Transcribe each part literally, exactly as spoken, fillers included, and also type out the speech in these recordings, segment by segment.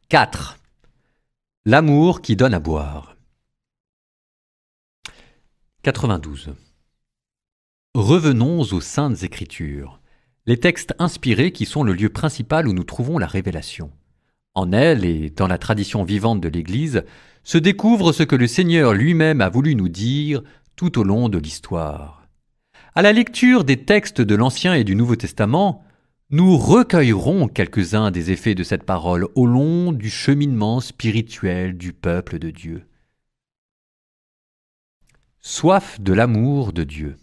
quatre. L'amour qui donne à boire. quatre-vingt-douze. Revenons aux Saintes Écritures, les textes inspirés qui sont le lieu principal où nous trouvons la révélation. En elles et dans la tradition vivante de l'Église se découvre ce que le Seigneur lui-même a voulu nous dire tout au long de l'histoire. À la lecture des textes de l'Ancien et du Nouveau Testament, nous recueillerons quelques-uns des effets de cette parole au long du cheminement spirituel du peuple de Dieu. Soif de l'amour de Dieu.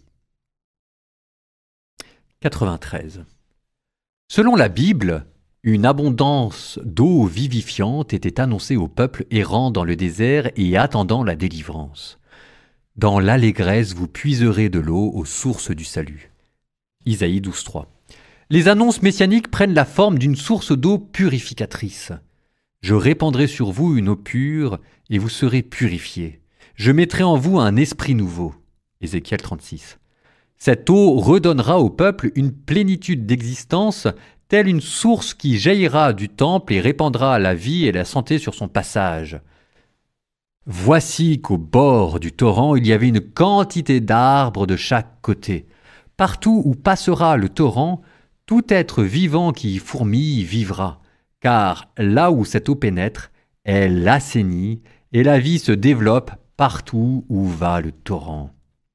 quatre-vingt-treize. Selon la Bible, une abondance d'eau vivifiante était annoncée au peuple errant dans le désert et attendant la délivrance. Dans l'allégresse vous puiserez de l'eau aux sources du salut. Isaïe douze, trois. Les annonces messianiques prennent la forme d'une source d'eau purificatrice. Je répandrai sur vous une eau pure et vous serez purifiés. Je mettrai en vous un esprit nouveau. Ézéchiel trente-six. Cette eau redonnera au peuple une plénitude d'existence, telle une source qui jaillira du temple et répandra la vie et la santé sur son passage. Voici qu'au bord du torrent, il y avait une quantité d'arbres de chaque côté. Partout où passera le torrent, tout être vivant qui y fourmille vivra, car là où cette eau pénètre, elle assainit et la vie se développe partout où va le torrent.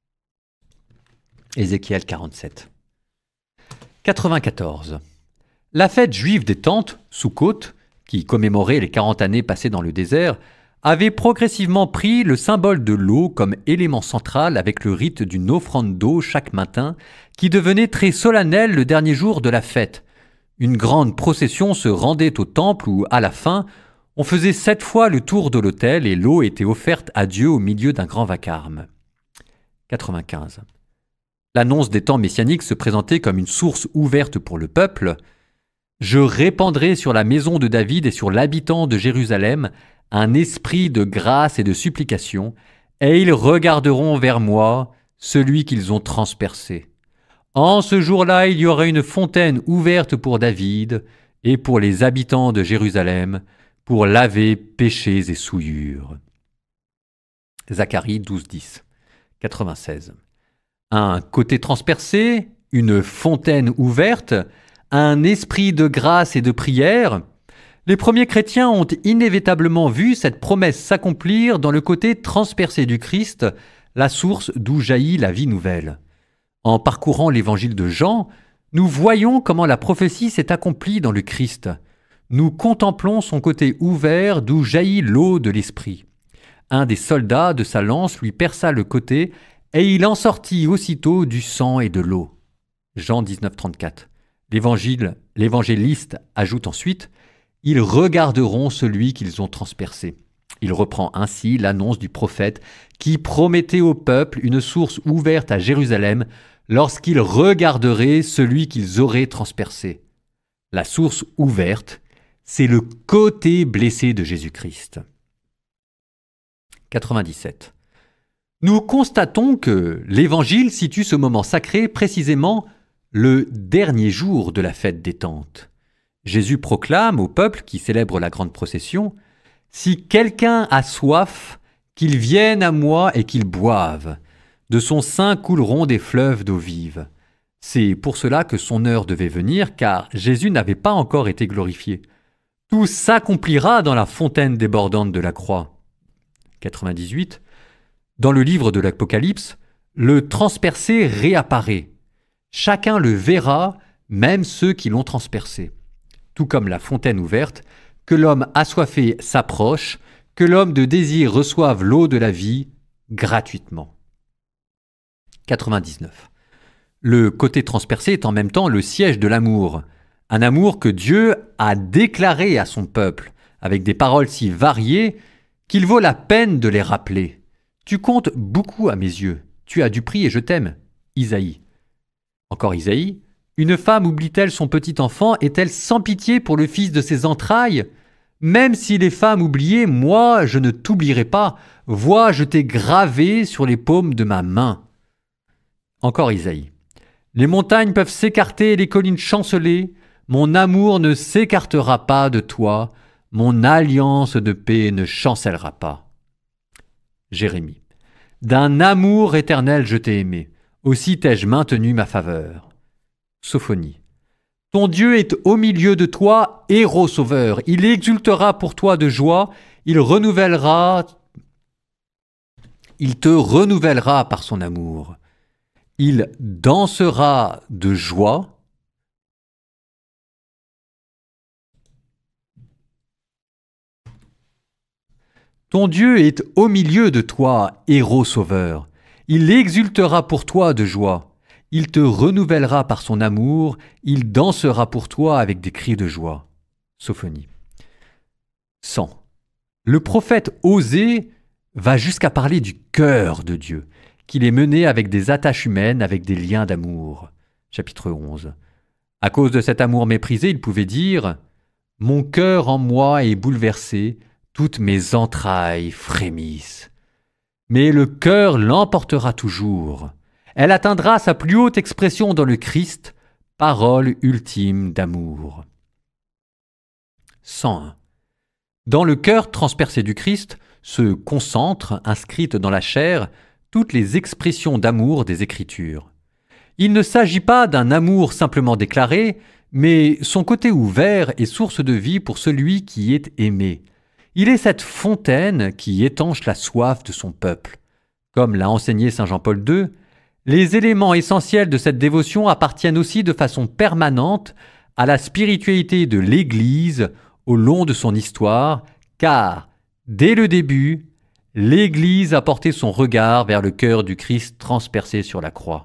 Ézéchiel quarante-sept. quatre-vingt-quatorze. La fête juive des tentes, Soukhot, qui commémorait les quarante années passées dans le désert, avait progressivement pris le symbole de l'eau comme élément central avec le rite d'une offrande d'eau chaque matin, qui devenait très solennel le dernier jour de la fête. Une grande procession se rendait au temple où, à la fin, on faisait sept fois le tour de l'autel et l'eau était offerte à Dieu au milieu d'un grand vacarme. quatre-vingt-quinze. L'annonce des temps messianiques se présentait comme une source ouverte pour le peuple. « Je répandrai sur la maison de David et sur l'habitant de Jérusalem un esprit de grâce et de supplication, et ils regarderont vers moi, celui qu'ils ont transpercé. En ce jour-là, il y aura une fontaine ouverte pour David et pour les habitants de Jérusalem, pour laver péchés et souillures. » Zacharie douze, dix. quatre-vingt-seize. Un côté transpercé, une fontaine ouverte, un esprit de grâce et de prière. Les premiers chrétiens ont inévitablement vu cette promesse s'accomplir dans le côté transpercé du Christ, la source d'où jaillit la vie nouvelle. En parcourant l'évangile de Jean, nous voyons comment la prophétie s'est accomplie dans le Christ. Nous contemplons son côté ouvert d'où jaillit l'eau de l'esprit. Un des soldats de sa lance lui perça le côté et il en sortit aussitôt du sang et de l'eau. Jean dix-neuf, trente-quatre. L'évangile, l'évangéliste ajoute ensuite « Ils regarderont celui qu'ils ont transpercé ». Il reprend ainsi l'annonce du prophète qui promettait au peuple une source ouverte à Jérusalem lorsqu'ils regarderaient celui qu'ils auraient transpercé. La source ouverte, c'est le côté blessé de Jésus-Christ. quatre-vingt-dix-sept. Nous constatons que l'Évangile situe ce moment sacré précisément le dernier jour de la fête des tentes. Jésus proclame au peuple qui célèbre la grande procession « Si quelqu'un a soif, qu'il vienne à moi et qu'il boive. De son sein couleront des fleuves d'eau vive. » C'est pour cela que son heure devait venir, car Jésus n'avait pas encore été glorifié. Tout s'accomplira dans la fontaine débordante de la croix. quatre-vingt-dix-huit. Dans le livre de l'Apocalypse, le transpercé réapparaît. Chacun le verra, même ceux qui l'ont transpercé. Tout comme la fontaine ouverte, que l'homme assoiffé s'approche, que l'homme de désir reçoive l'eau de la vie gratuitement. quatre-vingt-dix-neuf. Le côté transpercé est en même temps le siège de l'amour, un amour que Dieu a déclaré à son peuple, avec des paroles si variées qu'il vaut la peine de les rappeler. Tu comptes beaucoup à mes yeux, tu as du prix et je t'aime. Isaïe. Encore Isaïe. Une femme oublie-t-elle son petit enfant? Est-elle sans pitié pour le fils de ses entrailles? Même si les femmes oubliaient, moi, je ne t'oublierai pas. Vois, je t'ai gravé sur les paumes de ma main. Encore Isaïe. Les montagnes peuvent s'écarter et les collines chanceler. Mon amour ne s'écartera pas de toi. mon alliance de paix ne chancellera pas. Jérémie. D'un amour éternel je t'ai aimé, aussi t'ai-je maintenu ma faveur. Sophonie. Ton Dieu est au milieu de toi, héros sauveur. Il exultera pour toi de joie, il renouvellera, il te renouvellera par son amour. Il dansera de joie. Ton Dieu est au milieu de toi, héros sauveur. Il exultera pour toi de joie. Il te renouvellera par son amour. Il dansera pour toi avec des cris de joie. Sophonie. cent. Le prophète Osée va jusqu'à parler du cœur de Dieu, qu'il est mené avec des attaches humaines, avec des liens d'amour. Chapitre onze. À cause de cet amour méprisé, il pouvait dire « Mon cœur en moi est bouleversé, toutes mes entrailles frémissent. Mais le cœur l'emportera toujours. Elle atteindra sa plus haute expression dans le Christ, parole ultime d'amour. » cent un. Dans le cœur transpercé du Christ se concentrent, inscrites dans la chair, toutes les expressions d'amour des Écritures. Il ne s'agit pas d'un amour simplement déclaré, mais son côté ouvert est source de vie pour celui qui est aimé. Il est cette fontaine qui étanche la soif de son peuple. Comme l'a enseigné saint Jean-Paul deux, les éléments essentiels de cette dévotion appartiennent aussi de façon permanente à la spiritualité de l'Église au long de son histoire, car, dès le début, l'Église a porté son regard vers le cœur du Christ transpercé sur la croix.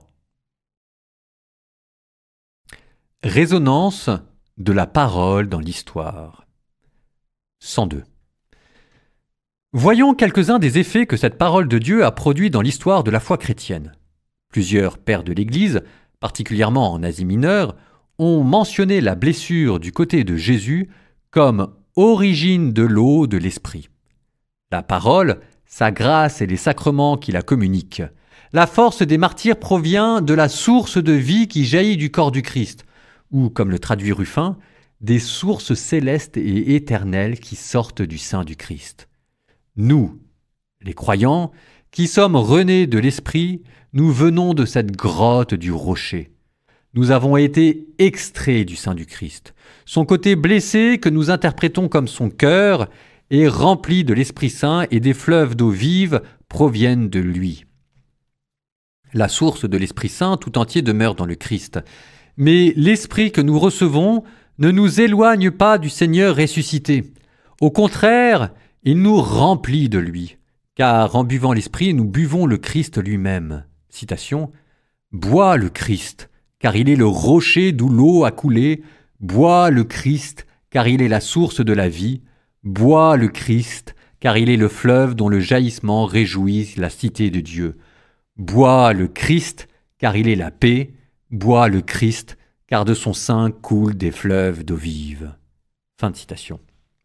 Résonance de la parole dans l'histoire. cent deux. Voyons quelques-uns des effets que cette parole de Dieu a produits dans l'histoire de la foi chrétienne. Plusieurs pères de l'Église, particulièrement en Asie mineure, ont mentionné la blessure du côté de Jésus comme origine de l'eau de l'Esprit. La parole, sa grâce et les sacrements qui la communiquent. La force des martyrs provient de la source de vie qui jaillit du corps du Christ, ou, comme le traduit Ruffin, des sources célestes et éternelles qui sortent du sein du Christ. Nous, les croyants, qui sommes renés de l'Esprit, nous venons de cette grotte du rocher. Nous avons été extraits du sein du Christ. Son côté blessé, que nous interprétons comme son cœur, est rempli de l'Esprit Saint et des fleuves d'eau vive proviennent de lui. La source de l'Esprit Saint tout entier demeure dans le Christ. Mais l'Esprit que nous recevons ne nous éloigne pas du Seigneur ressuscité. Au contraire, il nous remplit de lui, car en buvant l'Esprit, nous buvons le Christ lui-même. Citation. « Bois le Christ, car il est le rocher d'où l'eau a coulé. Bois le Christ, car il est la source de la vie. Bois le Christ, car il est le fleuve dont le jaillissement réjouit la cité de Dieu. Bois le Christ, car il est la paix. Bois le Christ, car de son sein coulent des fleuves d'eau vive. » Fin de citation.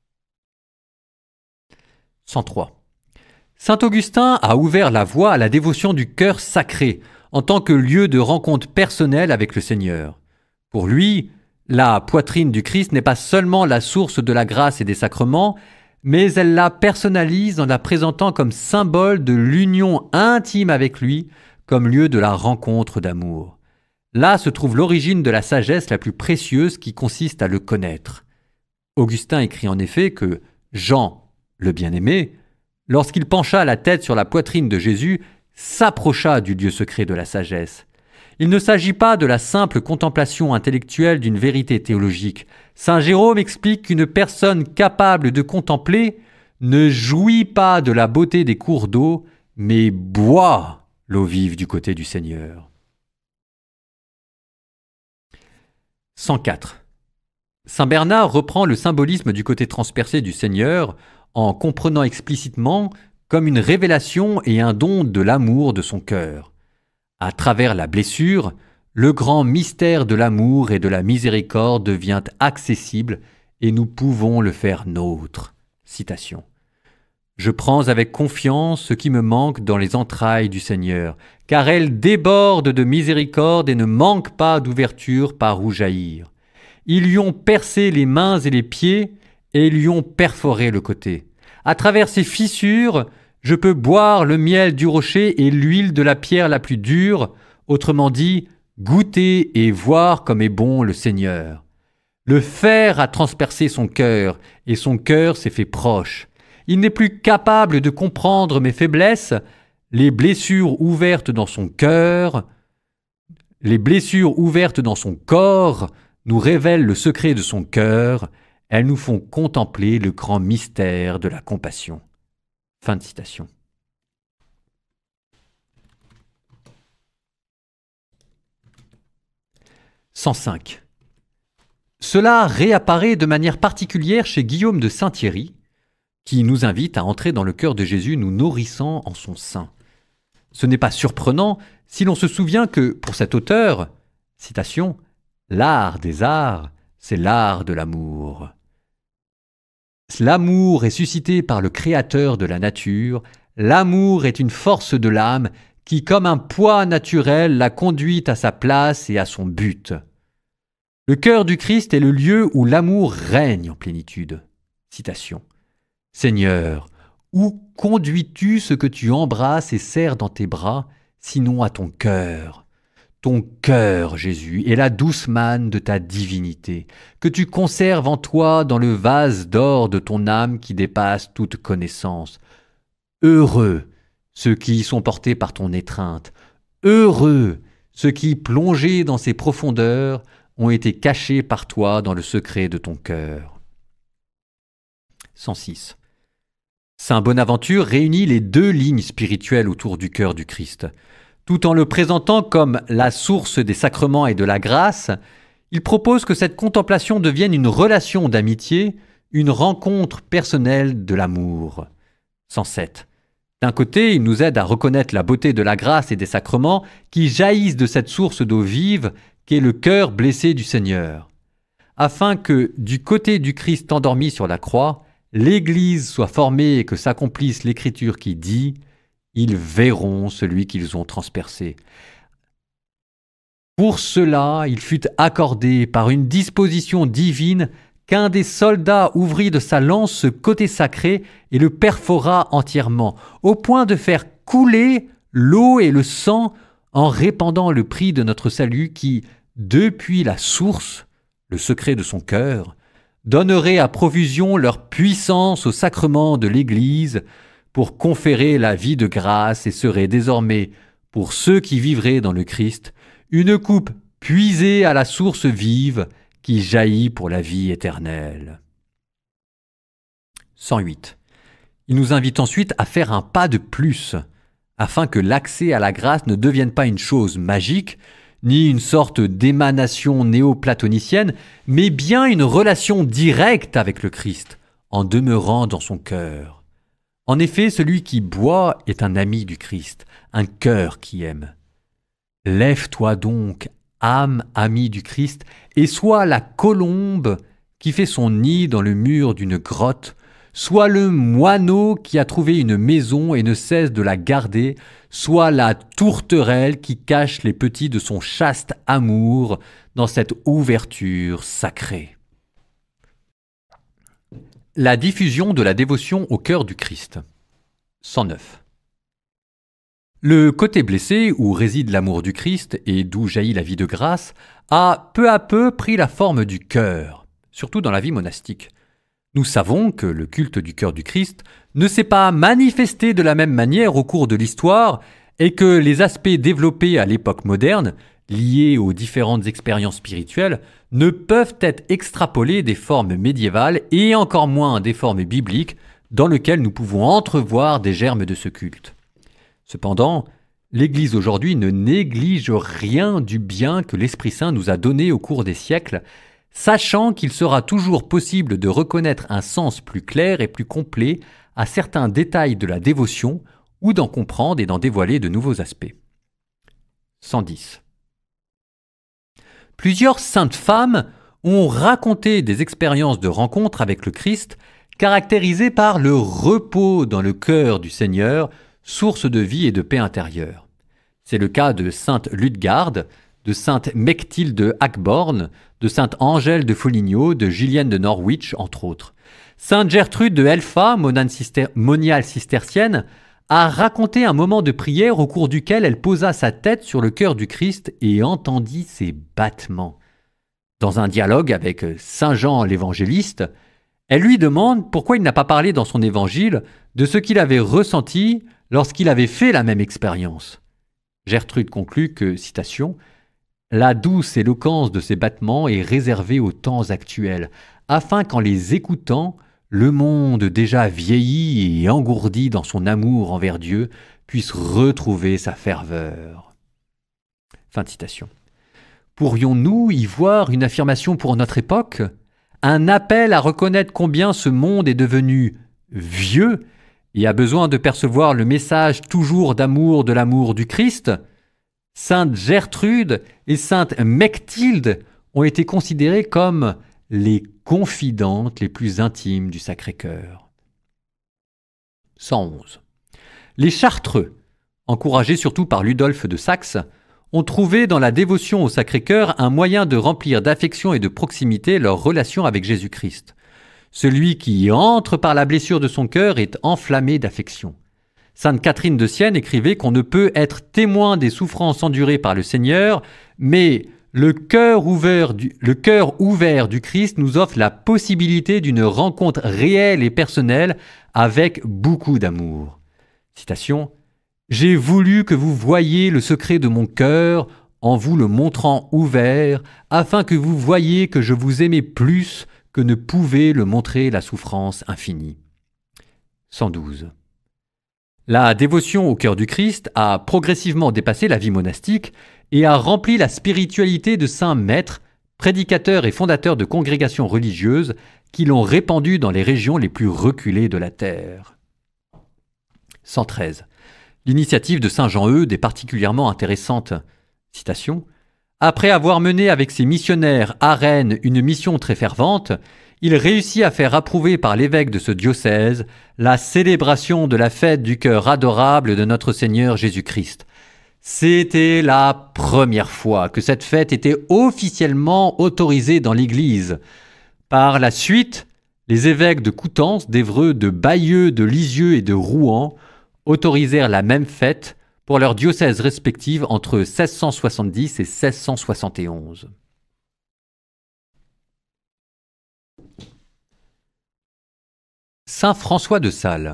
cent trois. Saint Augustin a ouvert la voie à la dévotion du cœur sacré en tant que lieu de rencontre personnelle avec le Seigneur. Pour lui, la poitrine du Christ n'est pas seulement la source de la grâce et des sacrements, mais elle la personnalise en la présentant comme symbole de l'union intime avec lui, comme lieu de la rencontre d'amour. Là se trouve l'origine de la sagesse la plus précieuse qui consiste à le connaître. Augustin écrit en effet que Jean, le bien-aimé, lorsqu'il pencha la tête sur la poitrine de Jésus, s'approcha du lieu secret de la sagesse. Il ne s'agit pas de la simple contemplation intellectuelle d'une vérité théologique. Saint Jérôme explique qu'une personne capable de contempler ne jouit pas de la beauté des cours d'eau, mais boit l'eau vive du côté du Seigneur. cent quatre. Saint Bernard reprend le symbolisme du côté transpercé du Seigneur en comprenant explicitement comme une révélation et un don de l'amour de son cœur. À travers la blessure, le grand mystère de l'amour et de la miséricorde devient accessible et nous pouvons le faire nôtre. Citation. « Je prends avec confiance ce qui me manque dans les entrailles du Seigneur, car elles débordent de miséricorde et ne manquent pas d'ouverture par où jaillir. Ils lui ont percé les mains et les pieds, et lui ont perforé le côté. À travers ces fissures, je peux boire le miel du rocher et l'huile de la pierre la plus dure, autrement dit, goûter et voir comme est bon le Seigneur. Le fer a transpercé son cœur, et son cœur s'est fait proche. Il n'est plus capable de comprendre mes faiblesses, les blessures ouvertes dans son cœur, les blessures ouvertes dans son corps nous révèlent le secret de son cœur, elles nous font contempler le grand mystère de la compassion. Fin de citation. cent cinq. Cela réapparaît de manière particulière chez Guillaume de Saint-Thierry, qui nous invite à entrer dans le cœur de Jésus nous nourrissant en son sein. Ce n'est pas surprenant si l'on se souvient que, pour cet auteur, citation, « L'art des arts, c'est l'art de l'amour. L'amour est suscité par le Créateur de la nature, l'amour est une force de l'âme qui, comme un poids naturel, la conduit à sa place et à son but. Le cœur du Christ est le lieu où l'amour règne en plénitude. » Citation. « Seigneur, où conduis-tu ce que tu embrasses et serres dans tes bras, sinon à ton cœur ? Ton cœur, Jésus, est la douce manne de ta divinité, que tu conserves en toi dans le vase d'or de ton âme qui dépasse toute connaissance. Heureux ceux qui y sont portés par ton étreinte, heureux ceux qui, plongés dans ces profondeurs, ont été cachés par toi dans le secret de ton cœur. cent six. Saint Bonaventure réunit les deux lignes spirituelles autour du cœur du Christ. Tout en le présentant comme la source des sacrements et de la grâce, il propose que cette contemplation devienne une relation d'amitié, une rencontre personnelle de l'amour. cent sept. D'un côté, il nous aide à reconnaître la beauté de la grâce et des sacrements qui jaillissent de cette source d'eau vive qu'est le cœur blessé du Seigneur, afin que, du côté du Christ endormi sur la croix, l'Église soit formée et que s'accomplisse l'Écriture qui dit « Ils verront celui qu'ils ont transpercé ». Pour cela, il fut accordé par une disposition divine qu'un des soldats ouvrit de sa lance ce côté sacré et le perfora entièrement, au point de faire couler l'eau et le sang en répandant le prix de notre salut qui, depuis la source, le secret de son cœur, donnerait à profusion leur puissance au sacrement de l'Église pour conférer la vie de grâce et serait désormais, pour ceux qui vivraient dans le Christ, une coupe puisée à la source vive qui jaillit pour la vie éternelle. cent huit. Il nous invite ensuite à faire un pas de plus, afin que l'accès à la grâce ne devienne pas une chose magique, ni une sorte d'émanation néo-platonicienne, mais bien une relation directe avec le Christ, en demeurant dans son cœur. En effet, celui qui boit est un ami du Christ, un cœur qui aime. Lève-toi donc, âme amie du Christ, et sois la colombe qui fait son nid dans le mur d'une grotte, sois le moineau qui a trouvé une maison et ne cesse de la garder, sois la tourterelle qui cache les petits de son chaste amour dans cette ouverture sacrée. La diffusion de la dévotion au cœur du Christ. cent neuf. Le côté blessé, où réside l'amour du Christ et d'où jaillit la vie de grâce, a peu à peu pris la forme du cœur, surtout dans la vie monastique. Nous savons que le culte du cœur du Christ ne s'est pas manifesté de la même manière au cours de l'histoire et que les aspects développés à l'époque moderne, liés aux différentes expériences spirituelles, ne peuvent être extrapolés des formes médiévales et encore moins des formes bibliques dans lesquelles nous pouvons entrevoir des germes de ce culte. Cependant, l'Église aujourd'hui ne néglige rien du bien que l'Esprit Saint nous a donné au cours des siècles, sachant qu'il sera toujours possible de reconnaître un sens plus clair et plus complet à certains détails de la dévotion ou d'en comprendre et d'en dévoiler de nouveaux aspects. cent dix. Plusieurs saintes femmes ont raconté des expériences de rencontre avec le Christ caractérisées par le repos dans le cœur du Seigneur, source de vie et de paix intérieure. C'est le cas de sainte Ludegarde, de sainte Mechtilde de Hackborn, de sainte Angèle de Foligno, de Julienne de Norwich, entre autres. Sainte Gertrude de Elpha, monane cister- moniale cistercienne, a raconté un moment de prière au cours duquel elle posa sa tête sur le cœur du Christ et entendit ses battements. Dans un dialogue avec Saint Jean l'évangéliste, elle lui demande pourquoi il n'a pas parlé dans son évangile de ce qu'il avait ressenti lorsqu'il avait fait la même expérience. Gertrude conclut que, citation, « La douce éloquence de ces battements est réservée aux temps actuels, afin qu'en les écoutant, le monde déjà vieilli et engourdi dans son amour envers Dieu puisse retrouver sa ferveur. » Fin de citation. Pourrions-nous y voir une affirmation pour notre époque ? Un appel à reconnaître combien ce monde est devenu vieux et a besoin de percevoir le message toujours d'amour de l'amour du Christ ? Sainte Gertrude et Sainte Mechtilde ont été considérées comme les confidentes les plus intimes du Sacré-Cœur. cent onze. Les Chartreux, encouragés surtout par Ludolphe de Saxe, ont trouvé dans la dévotion au Sacré-Cœur un moyen de remplir d'affection et de proximité leur relation avec Jésus-Christ. Celui qui entre par la blessure de son cœur est enflammé d'affection. Sainte Catherine de Sienne écrivait qu'on ne peut être témoin des souffrances endurées par le Seigneur, mais le cœur ouvert du, le cœur ouvert du Christ nous offre la possibilité d'une rencontre réelle et personnelle avec beaucoup d'amour. Citation. « J'ai voulu que vous voyiez le secret de mon cœur en vous le montrant ouvert, afin que vous voyiez que je vous aimais plus que ne pouvait le montrer la souffrance infinie. » cent douze. La dévotion au cœur du Christ a progressivement dépassé la vie monastique et a rempli la spiritualité de saints maîtres, prédicateurs et fondateurs de congrégations religieuses qui l'ont répandue dans les régions les plus reculées de la terre. cent treize. L'initiative de saint Jean-Eudes est particulièrement intéressante. Citation. « Après avoir mené avec ses missionnaires à Rennes une mission très fervente, il réussit à faire approuver par l'évêque de ce diocèse la célébration de la fête du cœur adorable de notre Seigneur Jésus-Christ. C'était la première fois que cette fête était officiellement autorisée dans l'Église. Par la suite, les évêques de Coutances, d'Évreux, de Bayeux, de Lisieux et de Rouen autorisèrent la même fête pour leurs diocèses respectifs entre seize cent soixante-dix et seize cent soixante et onze. Saint François de Sales.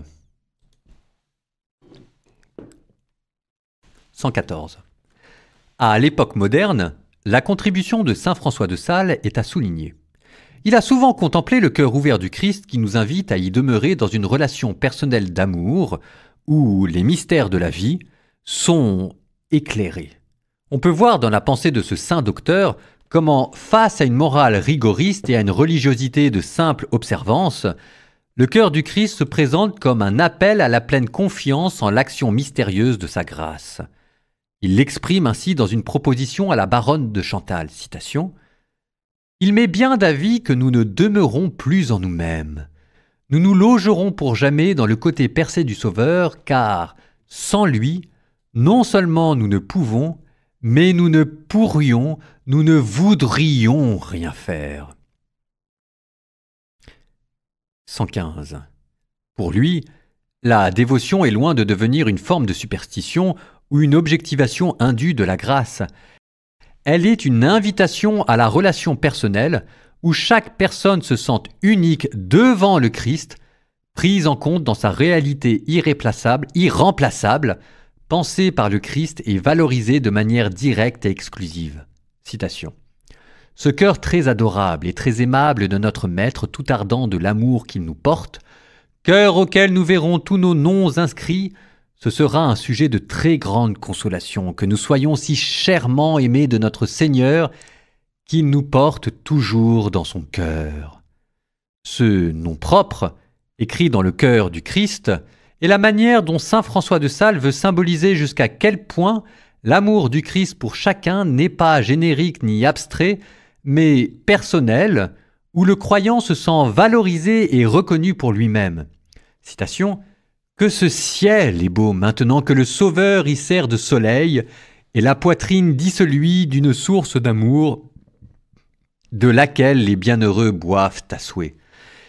cent quatorze. À l'époque moderne, la contribution de saint François de Sales est à souligner. Il a souvent contemplé le cœur ouvert du Christ qui nous invite à y demeurer dans une relation personnelle d'amour où les mystères de la vie sont éclairés. On peut voir dans la pensée de ce saint docteur comment, face à une morale rigoriste et à une religiosité de simple observance, le cœur du Christ se présente comme un appel à la pleine confiance en l'action mystérieuse de sa grâce. Il l'exprime ainsi dans une proposition à la baronne de Chantal, citation. « Il m'est bien d'avis que nous ne demeurons plus en nous-mêmes. Nous nous logerons pour jamais dans le côté percé du Sauveur, car, sans lui, non seulement nous ne pouvons, mais nous ne pourrions, nous ne voudrions rien faire. » cent quinze. Pour lui, la dévotion est loin de devenir une forme de superstition ou une objectivation indue de la grâce. Elle est une invitation à la relation personnelle où chaque personne se sente unique devant le Christ, prise en compte dans sa réalité irréplaçable, irremplaçable, pensée par le Christ et valorisée de manière directe et exclusive. Citation. Ce cœur très adorable et très aimable de notre Maître, tout ardent de l'amour qu'il nous porte, cœur auquel nous verrons tous nos noms inscrits, ce sera un sujet de très grande consolation, que nous soyons si chèrement aimés de notre Seigneur, qu'il nous porte toujours dans son cœur. Ce nom propre, écrit dans le cœur du Christ, est la manière dont saint François de Sales veut symboliser jusqu'à quel point l'amour du Christ pour chacun n'est pas générique ni abstrait, mais personnel, où le croyant se sent valorisé et reconnu pour lui-même. Citation. « Que ce ciel est beau maintenant que le Sauveur y sert de soleil, et la poitrine dit celui d'une source d'amour, de laquelle les bienheureux boivent à souhait.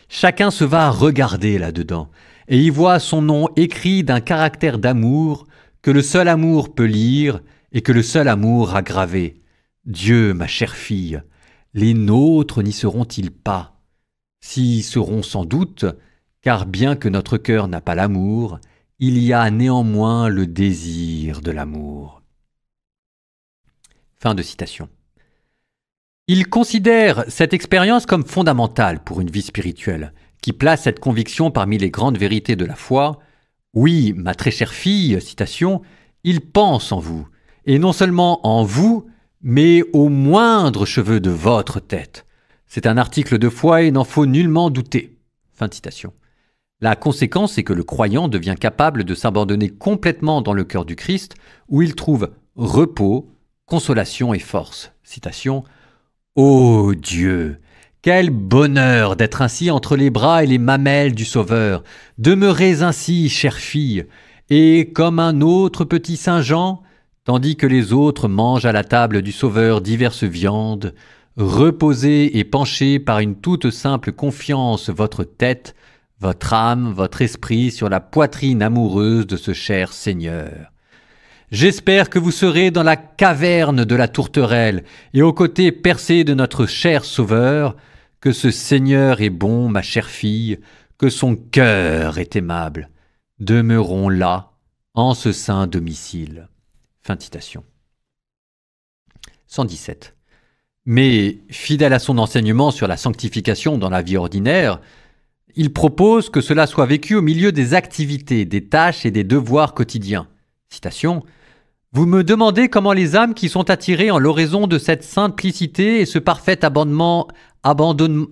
Chacun se va regarder là-dedans, et y voit son nom écrit d'un caractère d'amour que le seul amour peut lire et que le seul amour a gravé. Dieu, ma chère fille, les nôtres n'y seront-ils pas? S'y seront sans doute, car bien que notre cœur n'a pas l'amour, il y a néanmoins le désir de l'amour. Fin de citation. Il considère cette expérience comme fondamentale pour une vie spirituelle, qui place cette conviction parmi les grandes vérités de la foi. Oui, ma très chère fille, citation, il pense en vous, et non seulement en vous, mais aux moindres cheveux de votre tête. C'est un article de foi et il n'en faut nullement douter. Fin de citation. La conséquence est que le croyant devient capable de s'abandonner complètement dans le cœur du Christ, où il trouve repos, consolation et force. Citation. Ô Dieu, quel bonheur d'être ainsi entre les bras et les mamelles du Sauveur. Demeurez ainsi, chère fille, et comme un autre petit Saint Jean, tandis que les autres mangent à la table du Sauveur diverses viandes, reposez et penchez par une toute simple confiance votre tête, votre âme, votre esprit sur la poitrine amoureuse de ce cher Seigneur. J'espère que vous serez dans la caverne de la tourterelle et aux côtés percés de notre cher Sauveur, que ce Seigneur est bon, ma chère fille, que son cœur est aimable. Demeurons là, en ce saint domicile. Fin de citation. cent dix-sept. Mais, fidèle à son enseignement sur la sanctification dans la vie ordinaire, il propose que cela soit vécu au milieu des activités, des tâches et des devoirs quotidiens. Citation. Vous me demandez comment les âmes qui sont attirées en l'oraison de cette simplicité et ce parfait abandonnement, abandonnement,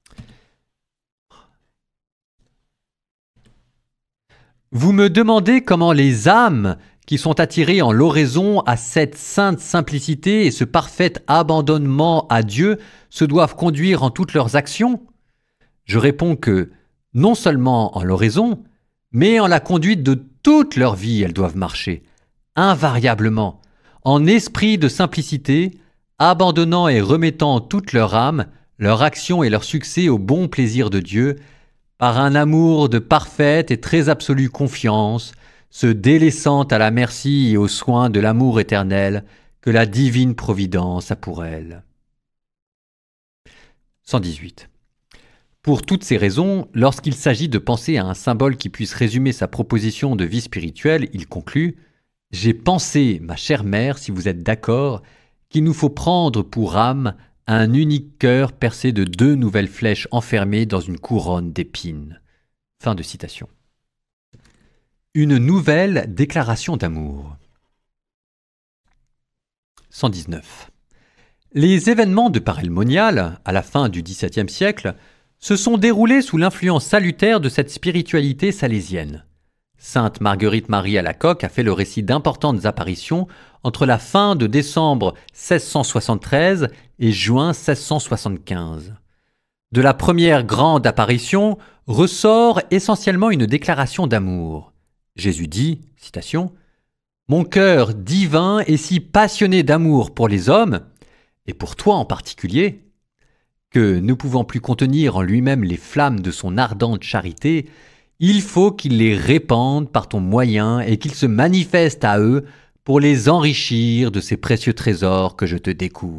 Vous me demandez comment les âmes qui sont attirées en l'oraison à cette sainte simplicité et ce parfait abandonnement à Dieu se doivent conduire en toutes leurs actions? Je réponds que, non seulement en l'oraison, mais en la conduite de toute leur vie, elles doivent marcher, invariablement, en esprit de simplicité, abandonnant et remettant toute leur âme, leur action et leur succès au bon plaisir de Dieu, par un amour de parfaite et très absolue confiance, se délaissant à la merci et aux soins de l'amour éternel que la divine providence a pour elles. cent dix-huit. Pour toutes ces raisons, lorsqu'il s'agit de penser à un symbole qui puisse résumer sa proposition de vie spirituelle, il conclut « J'ai pensé, ma chère mère, si vous êtes d'accord, qu'il nous faut prendre pour âme un unique cœur percé de deux nouvelles flèches enfermées dans une couronne d'épines. » Fin de citation. Une nouvelle déclaration d'amour. cent dix-neuf. Les événements de Parel monial, à la fin du dix-septième siècle, se sont déroulés sous l'influence salutaire de cette spiritualité salésienne. Sainte Marguerite-Marie Alacoque a fait le récit d'importantes apparitions entre la fin de décembre seize cent soixante-treize et juin seize cent soixante-quinze. De la première grande apparition ressort essentiellement une déclaration d'amour. Jésus dit, citation, « Mon cœur divin est si passionné d'amour pour les hommes, et pour toi en particulier, que, ne pouvant plus contenir en lui-même les flammes de son ardente charité, il faut qu'il les répande par ton moyen et qu'il se manifeste à eux pour les enrichir de ces précieux trésors que je te découvre. »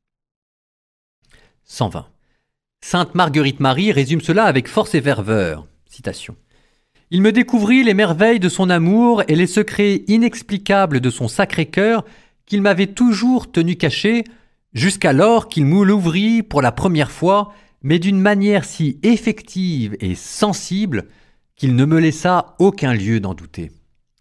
cent vingt. Sainte Marguerite-Marie résume cela avec force et ferveur. Citation. « Il me découvrit les merveilles de son amour et les secrets inexplicables de son sacré cœur qu'il m'avait toujours tenu cachés, jusqu'alors qu'il me l'ouvrit pour la première fois, mais d'une manière si effective et sensible qu'il ne me laissa aucun lieu d'en douter. »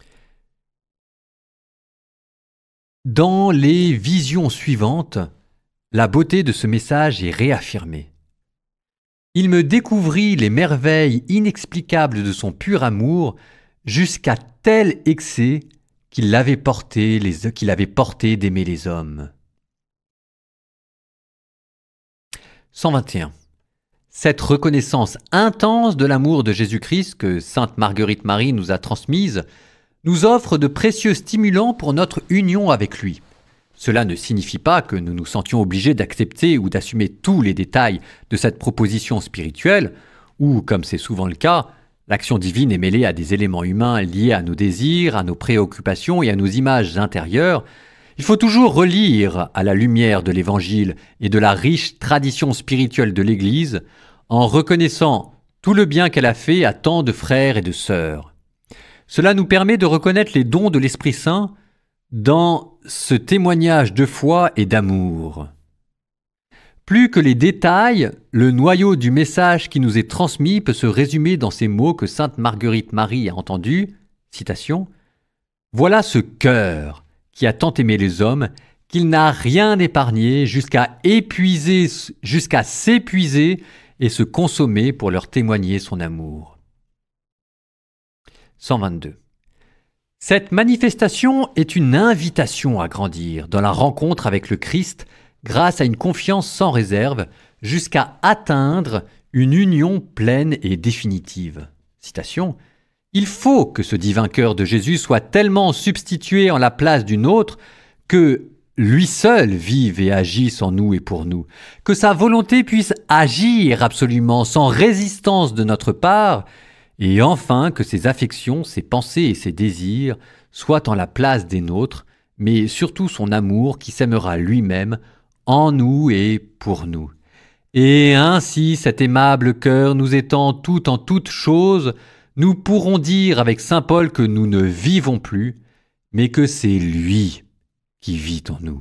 Dans les visions suivantes, la beauté de ce message est réaffirmée. Il me découvrit les merveilles inexplicables de son pur amour jusqu'à tel excès qu'il avait porté, les, qu'il avait porté d'aimer les hommes. cent vingt et un. Cette reconnaissance intense de l'amour de Jésus-Christ que sainte Marguerite-Marie nous a transmise nous offre de précieux stimulants pour notre union avec lui. Cela ne signifie pas que nous nous sentions obligés d'accepter ou d'assumer tous les détails de cette proposition spirituelle, ou, comme c'est souvent le cas, l'action divine est mêlée à des éléments humains liés à nos désirs, à nos préoccupations et à nos images intérieures. Il faut toujours relire à la lumière de l'Évangile et de la riche tradition spirituelle de l'Église, en reconnaissant tout le bien qu'elle a fait à tant de frères et de sœurs. Cela nous permet de reconnaître les dons de l'Esprit Saint dans ce témoignage de foi et d'amour. Plus que les détails, le noyau du message qui nous est transmis peut se résumer dans ces mots que sainte Marguerite Marie a entendus, citation, « Voilà ce cœur qui a tant aimé les hommes qu'il n'a rien épargné jusqu'à épuiser, jusqu'à s'épuiser et se consommer pour leur témoigner son amour. » cent vingt-deux. Cette manifestation est une invitation à grandir dans la rencontre avec le Christ grâce à une confiance sans réserve jusqu'à atteindre une union pleine et définitive. Citation. « Il faut que ce divin cœur de Jésus soit tellement substitué en la place d'une autre que lui seul vive et agisse en nous et pour nous, que sa volonté puisse agir absolument sans résistance de notre part, et enfin que ses affections, ses pensées et ses désirs soient en la place des nôtres, mais surtout son amour qui s'aimera lui-même en nous et pour nous. Et ainsi cet aimable cœur nous étant tout en toutes choses, nous pourrons dire avec saint Paul que nous ne vivons plus, mais que c'est lui qui vit en nous. »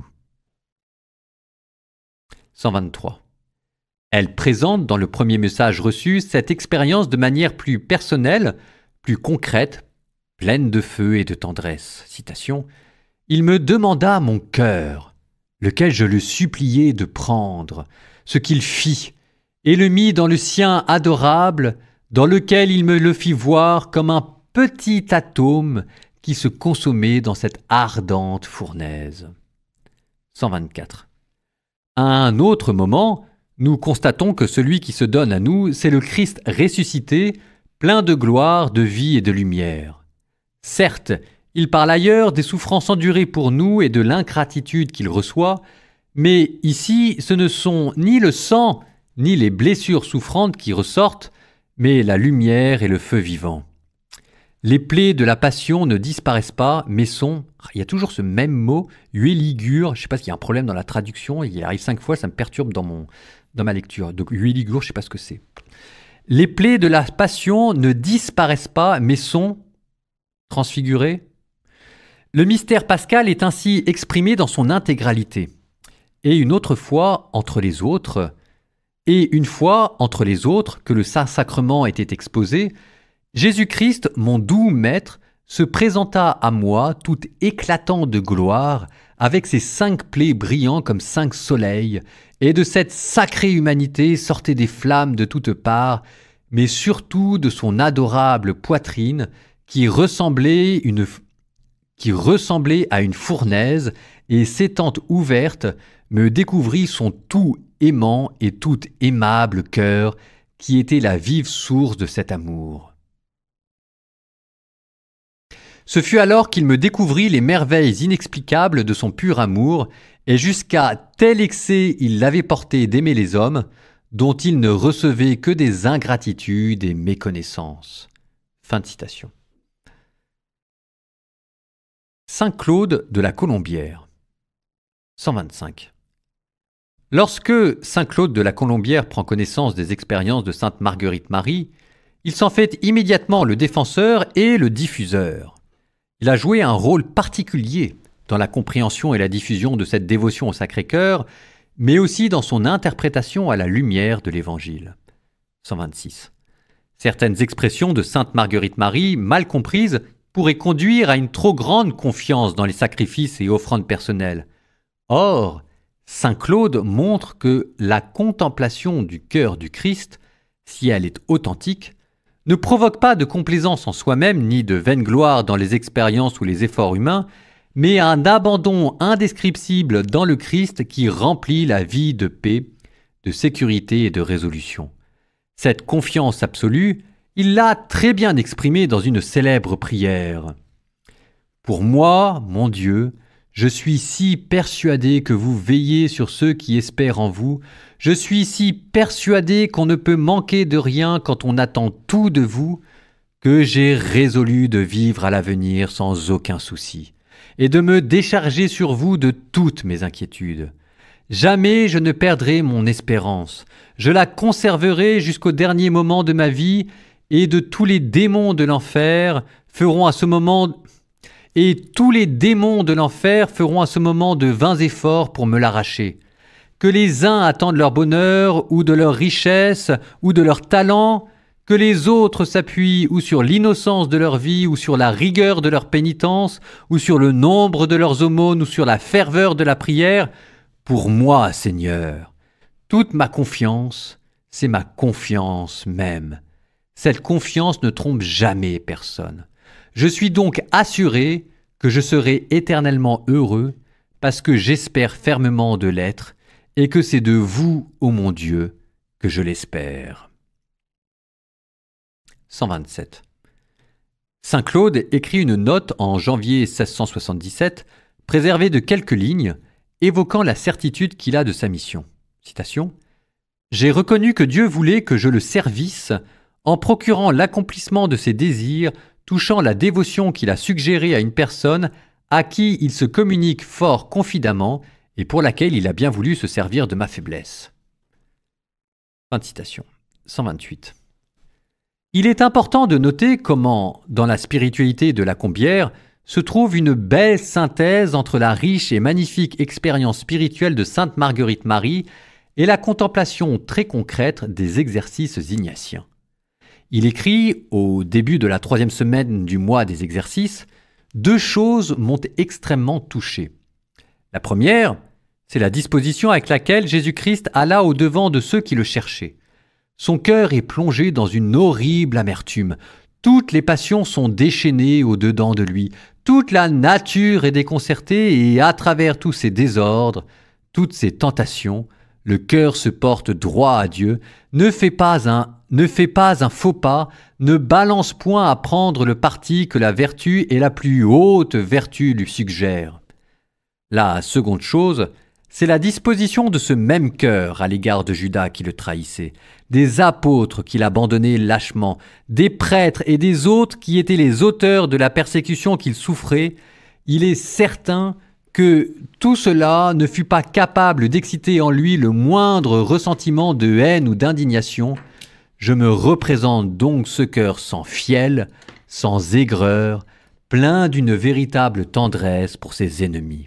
cent vingt-trois. Elle présente dans le premier message reçu cette expérience de manière plus personnelle, plus concrète, pleine de feu et de tendresse. Citation. « Il me demanda mon cœur, lequel je le suppliai de prendre, ce qu'il fit, et le mit dans le sien adorable, dans lequel il me le fit voir comme un petit atome qui se consommait dans cette ardente fournaise. » cent vingt-quatre. À un autre moment, nous constatons que celui qui se donne à nous, c'est le Christ ressuscité, plein de gloire, de vie et de lumière. Certes, il parle ailleurs des souffrances endurées pour nous et de l'ingratitude qu'il reçoit, mais ici, ce ne sont ni le sang, ni les blessures souffrantes qui ressortent, mais la lumière et le feu vivant. Les plaies de la passion ne disparaissent pas, mais sont, il y a toujours ce même mot, huéligure, je ne sais pas s'il y a un problème dans la traduction, il arrive cinq fois, ça me perturbe dans, mon, dans ma lecture. Donc huéligure, je ne sais pas ce que c'est. Les plaies de la passion ne disparaissent pas, mais sont transfigurées. Le mystère pascal est ainsi exprimé dans son intégralité. Et une autre fois entre les autres, et une fois entre les autres que le Saint-Sacrement était exposé, Jésus-Christ, mon doux maître, se présenta à moi tout éclatant de gloire, avec ses cinq plaies brillant comme cinq soleils, et de cette sacrée humanité sortaient des flammes de toutes parts, mais surtout de son adorable poitrine qui ressemblait, une, qui ressemblait à une fournaise, et s'étant ouverte, me découvrit son tout aimant et tout aimable cœur, qui était la vive source de cet amour. Ce fut alors qu'il me découvrit les merveilles inexplicables de son pur amour, et jusqu'à tel excès il l'avait porté d'aimer les hommes, dont il ne recevait que des ingratitudes et méconnaissances. Fin de citation. Saint Claude de la Colombière. cent vingt-cinq. Lorsque saint Claude de la Colombière prend connaissance des expériences de sainte Marguerite Marie, il s'en fait immédiatement le défenseur et le diffuseur. Il a joué un rôle particulier dans la compréhension et la diffusion de cette dévotion au Sacré-Cœur, mais aussi dans son interprétation à la lumière de l'Évangile. cent vingt-six. Certaines expressions de sainte Marguerite Marie, mal comprises, pourraient conduire à une trop grande confiance dans les sacrifices et offrandes personnelles. Or, saint Claude montre que la contemplation du cœur du Christ, si elle est authentique, ne provoque pas de complaisance en soi-même ni de vaine gloire dans les expériences ou les efforts humains, mais un abandon indescriptible dans le Christ qui remplit la vie de paix, de sécurité et de résolution. Cette confiance absolue, il l'a très bien exprimée dans une célèbre prière. « Pour moi, mon Dieu, Je suis si persuadé que vous veillez sur ceux qui espèrent en vous. Je suis si persuadé qu'on ne peut manquer de rien quand on attend tout de vous, que j'ai résolu de vivre à l'avenir sans aucun souci, et de me décharger sur vous de toutes mes inquiétudes. Jamais je ne perdrai mon espérance. Je la conserverai jusqu'au dernier moment de ma vie, et de tous les démons de l'enfer feront à ce moment et tous les démons de l'enfer feront à ce moment de vains efforts pour me l'arracher. Que les uns attendent leur bonheur, ou de leur richesse, ou de leur talent, que les autres s'appuient ou sur l'innocence de leur vie, ou sur la rigueur de leur pénitence, ou sur le nombre de leurs aumônes, ou sur la ferveur de la prière, pour moi, Seigneur, toute ma confiance, c'est ma confiance même. Cette confiance ne trompe jamais personne. Je suis donc assuré que je serai éternellement heureux parce que j'espère fermement de l'être et que c'est de vous, ô mon Dieu, que je l'espère. cent vingt-sept. Saint Claude écrit une note en janvier seize cent soixante-dix-sept, préservée de quelques lignes, évoquant la certitude qu'il a de sa mission. Citation. « J'ai reconnu que Dieu voulait que je le servisse en procurant l'accomplissement de ses désirs touchant la dévotion qu'il a suggérée à une personne à qui il se communique fort confidemment et pour laquelle il a bien voulu se servir de ma faiblesse. » Fin de citation. cent vingt-huit. Il est important de noter comment, dans la spiritualité de la Combière, se trouve une belle synthèse entre la riche et magnifique expérience spirituelle de sainte Marguerite Marie et la contemplation très concrète des exercices ignatiens. Il écrit, au début de la troisième semaine du mois des exercices, deux choses m'ont extrêmement touché. La première, c'est la disposition avec laquelle Jésus-Christ alla au-devant de ceux qui le cherchaient. Son cœur est plongé dans une horrible amertume. Toutes les passions sont déchaînées au-dedans de lui. Toute la nature est déconcertée et à travers tous ces désordres, toutes ces tentations, le cœur se porte droit à Dieu, ne fait pas un, ne fait pas un faux pas, ne balance point à prendre le parti que la vertu et la plus haute vertu lui suggèrent. La seconde chose, c'est la disposition de ce même cœur à l'égard de Judas qui le trahissait, des apôtres qu'il abandonnait lâchement, des prêtres et des autres qui étaient les auteurs de la persécution qu'il souffrait. Il est certain que tout cela ne fut pas capable d'exciter en lui le moindre ressentiment de haine ou d'indignation. Je me représente donc ce cœur sans fiel, sans aigreur, plein d'une véritable tendresse pour ses ennemis.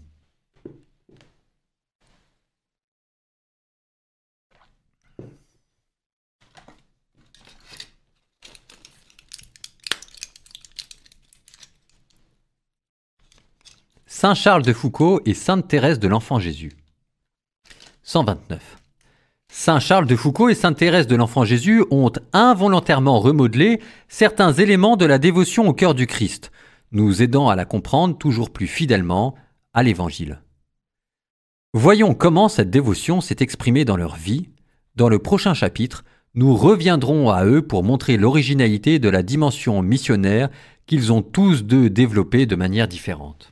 Saint Charles de Foucauld et Sainte Thérèse de l'Enfant Jésus. cent vingt-neuf. Saint Charles de Foucauld et Sainte Thérèse de l'Enfant Jésus ont involontairement remodelé certains éléments de la dévotion au cœur du Christ, nous aidant à la comprendre toujours plus fidèlement à l'Évangile. Voyons comment cette dévotion s'est exprimée dans leur vie. Dans le prochain chapitre, nous reviendrons à eux pour montrer l'originalité de la dimension missionnaire qu'ils ont tous deux développée de manière différente.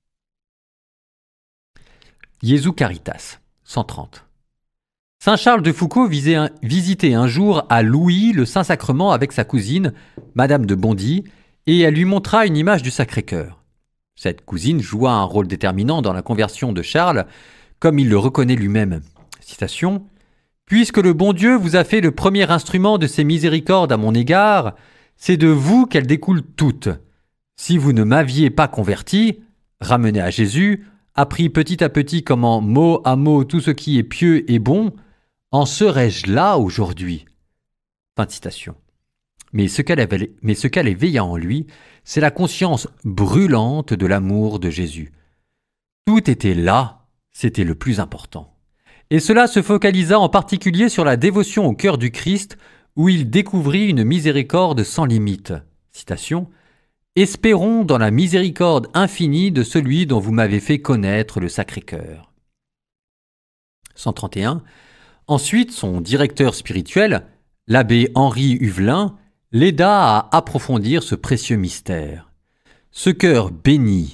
Jesu Caritas, cent trente. Saint Charles de Foucauld visait un, visitait un jour à Louis le Saint-Sacrement avec sa cousine, Madame de Bondy, et elle lui montra une image du Sacré-Cœur. Cette cousine joua un rôle déterminant dans la conversion de Charles, comme il le reconnaît lui-même. Citation. « Puisque le bon Dieu vous a fait le premier instrument de ses miséricordes à mon égard, c'est de vous qu'elles découlent toutes. Si vous ne m'aviez pas converti, ramené à Jésus, appris petit à petit comment mot à mot tout ce qui est pieux et bon, en serais-je là aujourd'hui ?» Fin de citation. Mais ce qu'elle avait, mais ce qu'elle éveilla en lui, c'est la conscience brûlante de l'amour de Jésus. Tout était là, c'était le plus important. Et cela se focalisa en particulier sur la dévotion au cœur du Christ, où il découvrit une miséricorde sans limite. Citation. « Espérons dans la miséricorde infinie de celui dont vous m'avez fait connaître le Sacré-Cœur. » cent trente et un. Ensuite, son directeur spirituel, l'abbé Henri Huvelin, l'aida à approfondir ce précieux mystère. Ce cœur béni,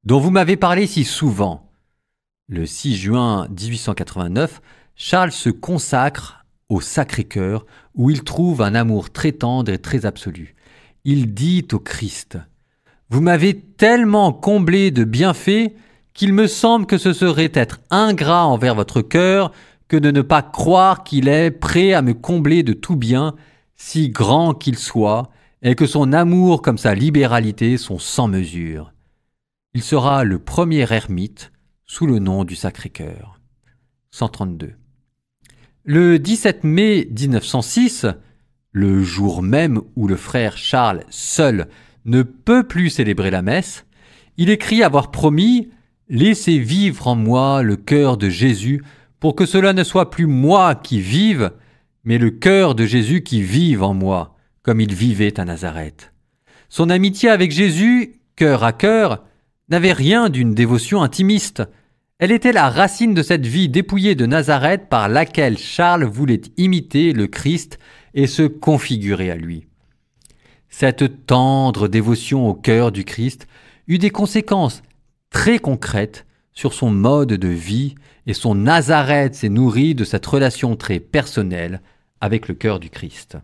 dont vous m'avez parlé si souvent. Le six juin dix-huit cent quatre-vingt-neuf, Charles se consacre au Sacré-Cœur où il trouve un amour très tendre et très absolu. Il dit au Christ « Vous m'avez tellement comblé de bienfaits qu'il me semble que ce serait être ingrat envers votre cœur que de ne pas croire qu'il est prêt à me combler de tout bien, si grand qu'il soit, et que son amour comme sa libéralité sont sans mesure. Il sera le premier ermite sous le nom du Sacré-Cœur. » cent trente-deux. Le dix-sept mai mille neuf cent six, le jour même où le frère Charles seul ne peut plus célébrer la messe, il écrit avoir promis « Laissez vivre en moi le cœur de Jésus pour que cela ne soit plus moi qui vive, mais le cœur de Jésus qui vive en moi, comme il vivait à Nazareth. » Son amitié avec Jésus, cœur à cœur, n'avait rien d'une dévotion intimiste. Elle était la racine de cette vie dépouillée de Nazareth par laquelle Charles voulait imiter le Christ et se configurer à lui. Cette tendre dévotion au cœur du Christ eut des conséquences très concrètes sur son mode de vie et son Nazareth s'est nourri de cette relation très personnelle avec le cœur du Christ.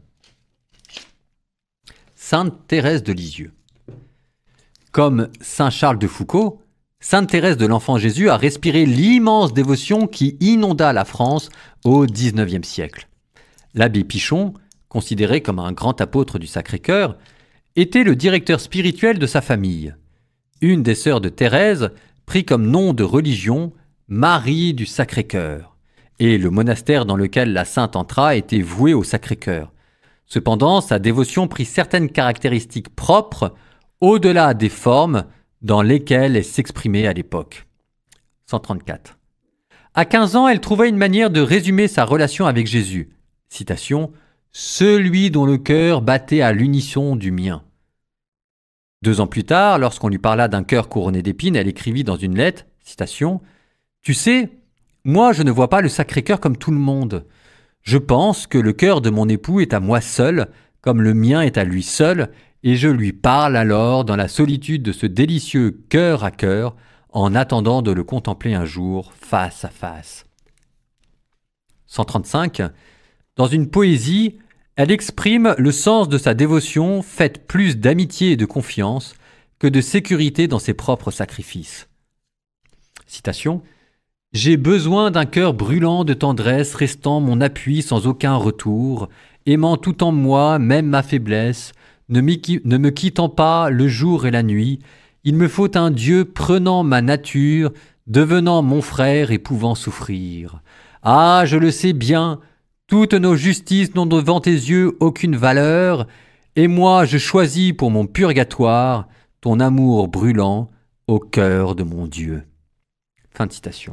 Sainte Thérèse de Lisieux. Comme saint Charles de Foucauld, Sainte Thérèse de l'Enfant Jésus a respiré l'immense dévotion qui inonda la France au dix-neuvième siècle. L'abbé Pichon, considéré comme un grand apôtre du Sacré-Cœur, était le directeur spirituel de sa famille. Une des sœurs de Thérèse prit comme nom de religion Marie du Sacré-Cœur, et le monastère dans lequel la sainte entra était voué au Sacré-Cœur. Cependant, sa dévotion prit certaines caractéristiques propres au-delà des formes dans lesquelles elle s'exprimait à l'époque. cent trente-quatre. À quinze ans, elle trouva une manière de résumer sa relation avec Jésus. Citation « Celui dont le cœur battait à l'unisson du mien ». Deux ans plus tard, lorsqu'on lui parla d'un cœur couronné d'épines, elle écrivit dans une lettre, citation « Tu sais, moi je ne vois pas le Sacré-Cœur comme tout le monde. Je pense que le cœur de mon époux est à moi seul, comme le mien est à lui seul, et je lui parle alors dans la solitude de ce délicieux cœur à cœur, en attendant de le contempler un jour face à face. » cent trente-cinq. Dans une poésie, elle exprime le sens de sa dévotion faite plus d'amitié et de confiance que de sécurité dans ses propres sacrifices. Citation « J'ai besoin d'un cœur brûlant de tendresse, restant mon appui sans aucun retour, aimant tout en moi, même ma faiblesse, ne, ne me quittant pas le jour et la nuit. Il me faut un Dieu prenant ma nature, devenant mon frère et pouvant souffrir. Ah, je le sais bien, toutes nos justices n'ont devant tes yeux aucune valeur, et moi je choisis pour mon purgatoire ton amour brûlant au cœur de mon Dieu. » Fin de citation.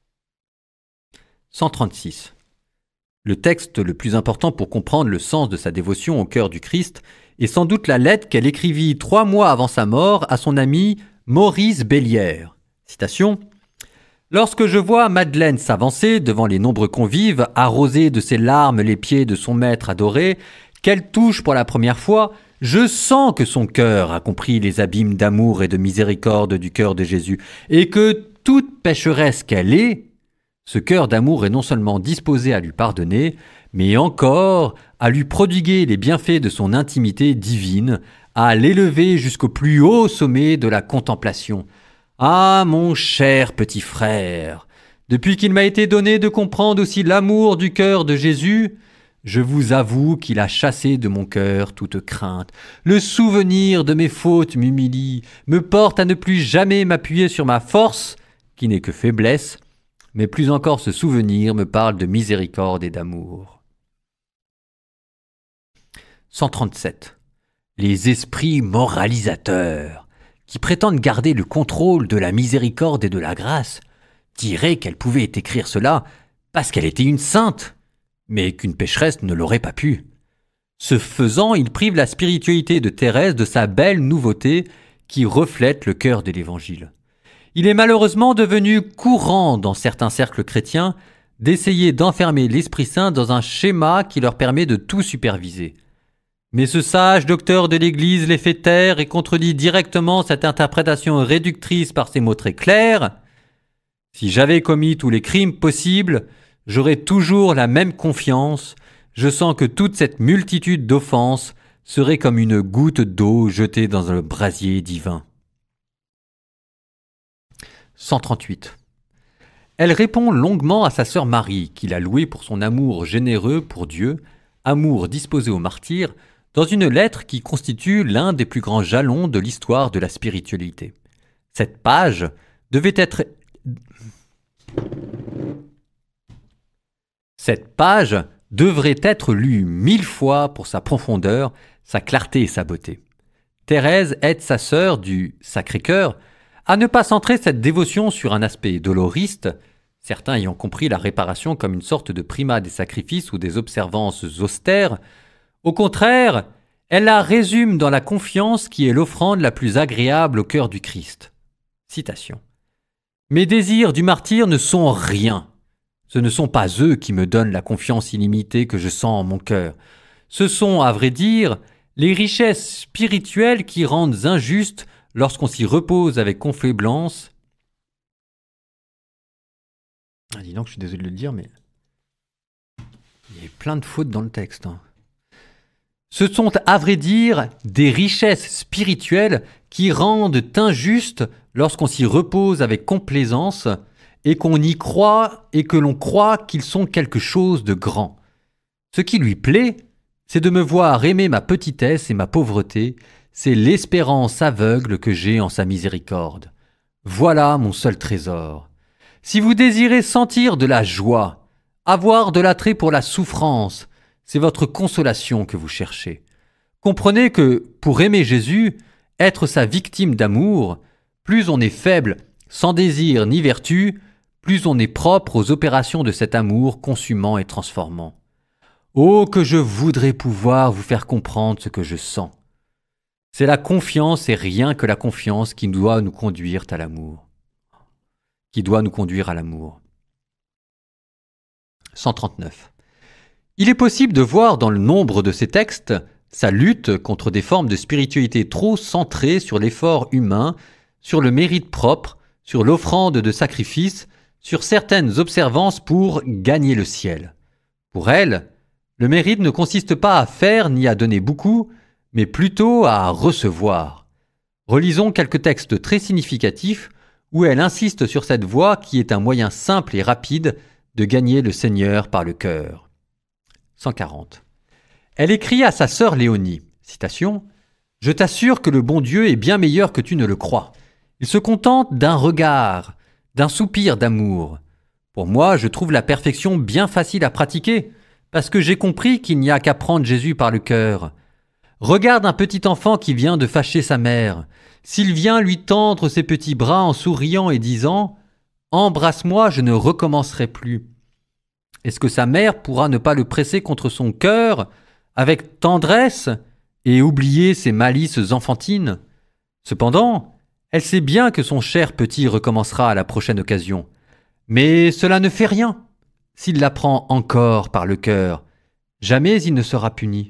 cent trente-six. Le texte le plus important pour comprendre le sens de sa dévotion au cœur du Christ est sans doute la lettre qu'elle écrivit trois mois avant sa mort à son ami Maurice Bellière. Citation « Lorsque je vois Madeleine s'avancer devant les nombreux convives, arroser de ses larmes les pieds de son maître adoré, qu'elle touche pour la première fois, je sens que son cœur a compris les abîmes d'amour et de miséricorde du cœur de Jésus, et que toute pécheresse qu'elle est, ce cœur d'amour est non seulement disposé à lui pardonner, mais encore à lui prodiguer les bienfaits de son intimité divine, à l'élever jusqu'au plus haut sommet de la contemplation. Ah, mon cher petit frère, depuis qu'il m'a été donné de comprendre aussi l'amour du cœur de Jésus, je vous avoue qu'il a chassé de mon cœur toute crainte. Le souvenir de mes fautes m'humilie, me porte à ne plus jamais m'appuyer sur ma force, qui n'est que faiblesse, mais plus encore ce souvenir me parle de miséricorde et d'amour. cent trente-sept. Les esprits moralisateurs, qui prétendent garder le contrôle de la miséricorde et de la grâce, diraient qu'elle pouvait écrire cela parce qu'elle était une sainte, mais qu'une pécheresse ne l'aurait pas pu. Ce faisant, ils privent la spiritualité de Thérèse de sa belle nouveauté qui reflète le cœur de l'Évangile. Il est malheureusement devenu courant dans certains cercles chrétiens d'essayer d'enfermer l'Esprit Saint dans un schéma qui leur permet de tout superviser. Mais ce sage docteur de l'Église les fait taire et contredit directement cette interprétation réductrice par ces mots très clairs. Si j'avais commis tous les crimes possibles, j'aurais toujours la même confiance. Je sens que toute cette multitude d'offenses serait comme une goutte d'eau jetée dans le brasier divin. cent trente-huit. Elle répond longuement à sa sœur Marie, qui l'a louée pour son amour généreux pour Dieu, amour disposé au martyr, dans une lettre qui constitue l'un des plus grands jalons de l'histoire de la spiritualité. Cette page devait être... Cette page devrait être lue mille fois pour sa profondeur, sa clarté et sa beauté. Thérèse aide sa sœur du Sacré-Cœur à ne pas centrer cette dévotion sur un aspect doloriste, certains ayant compris la réparation comme une sorte de primat des sacrifices ou des observances austères. Au contraire, elle la résume dans la confiance qui est l'offrande la plus agréable au cœur du Christ. Citation. « Mes désirs du martyr ne sont rien. Ce ne sont pas eux qui me donnent la confiance illimitée que je sens en mon cœur. Ce sont, à vrai dire, les richesses spirituelles qui rendent injustes lorsqu'on s'y repose avec complaisance. » Ah, dis donc, je suis désolé de le dire, mais il y a plein de fautes dans le texte. Hein. Ce sont, à vrai dire, des richesses spirituelles qui rendent injustes lorsqu'on s'y repose avec complaisance et qu'on y croit et que l'on croit qu'ils sont quelque chose de grand. Ce qui lui plaît, c'est de me voir aimer ma petitesse et ma pauvreté, c'est l'espérance aveugle que j'ai en sa miséricorde. Voilà mon seul trésor. Si vous désirez sentir de la joie, avoir de l'attrait pour la souffrance, c'est votre consolation que vous cherchez. Comprenez que, pour aimer Jésus, être sa victime d'amour, plus on est faible, sans désir ni vertu, plus on est propre aux opérations de cet amour consumant et transformant. Oh, que je voudrais pouvoir vous faire comprendre ce que je sens. C'est la confiance et rien que la confiance qui doit nous conduire à l'amour. Qui doit nous conduire à l'amour. cent trente-neuf. Il est possible de voir dans le nombre de ces textes sa lutte contre des formes de spiritualité trop centrées sur l'effort humain, sur le mérite propre, sur l'offrande de sacrifice, sur certaines observances pour gagner le ciel. Pour elle, le mérite ne consiste pas à faire ni à donner beaucoup, mais plutôt à recevoir. Relisons quelques textes très significatifs où elle insiste sur cette voie qui est un moyen simple et rapide de gagner le Seigneur par le cœur. cent quarante. Elle écrit à sa sœur Léonie, citation, « Je t'assure que le bon Dieu est bien meilleur que tu ne le crois. Il se contente d'un regard, d'un soupir d'amour. Pour moi, je trouve la perfection bien facile à pratiquer, parce que j'ai compris qu'il n'y a qu'à prendre Jésus par le cœur. Regarde un petit enfant qui vient de fâcher sa mère. S'il vient lui tendre ses petits bras en souriant et disant « Embrasse-moi, je ne recommencerai plus », est-ce que sa mère pourra ne pas le presser contre son cœur avec tendresse et oublier ses malices enfantines? Cependant, elle sait bien que son cher petit recommencera à la prochaine occasion. Mais cela ne fait rien. S'il la prend encore par le cœur, jamais il ne sera puni.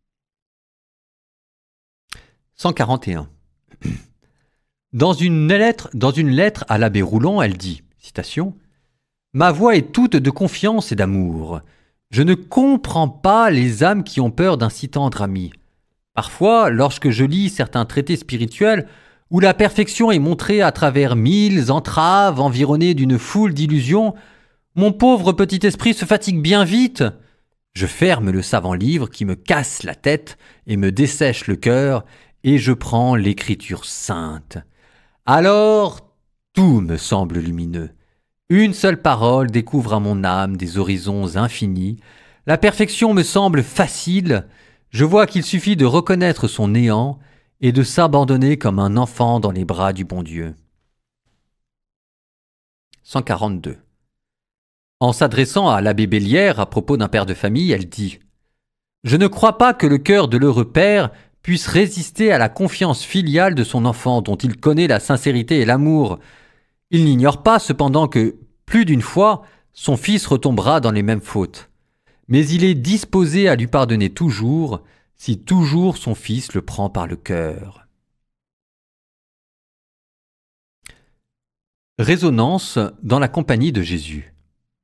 cent quarante et un. Dans une lettre, dans une lettre à l'abbé Roulon, elle dit, citation, « Ma voix est toute de confiance et d'amour. Je ne comprends pas les âmes qui ont peur d'un si tendre ami. Parfois, lorsque je lis certains traités spirituels où la perfection est montrée à travers mille entraves environnées d'une foule d'illusions, mon pauvre petit esprit se fatigue bien vite. Je ferme le savant livre qui me casse la tête et me dessèche le cœur, et je prends l'écriture sainte. Alors, tout me semble lumineux. Une seule parole découvre à mon âme des horizons infinis. La perfection me semble facile. Je vois qu'il suffit de reconnaître son néant et de s'abandonner comme un enfant dans les bras du bon Dieu. » cent quarante-deux. En s'adressant à l'abbé Bellière à propos d'un père de famille, elle dit « Je ne crois pas que le cœur de l'heureux père puisse résister à la confiance filiale de son enfant dont il connaît la sincérité et l'amour. Il n'ignore pas cependant que, plus d'une fois, son fils retombera dans les mêmes fautes. Mais il est disposé à lui pardonner toujours, si toujours son Fils le prend par le cœur. Résonance dans la compagnie de Jésus.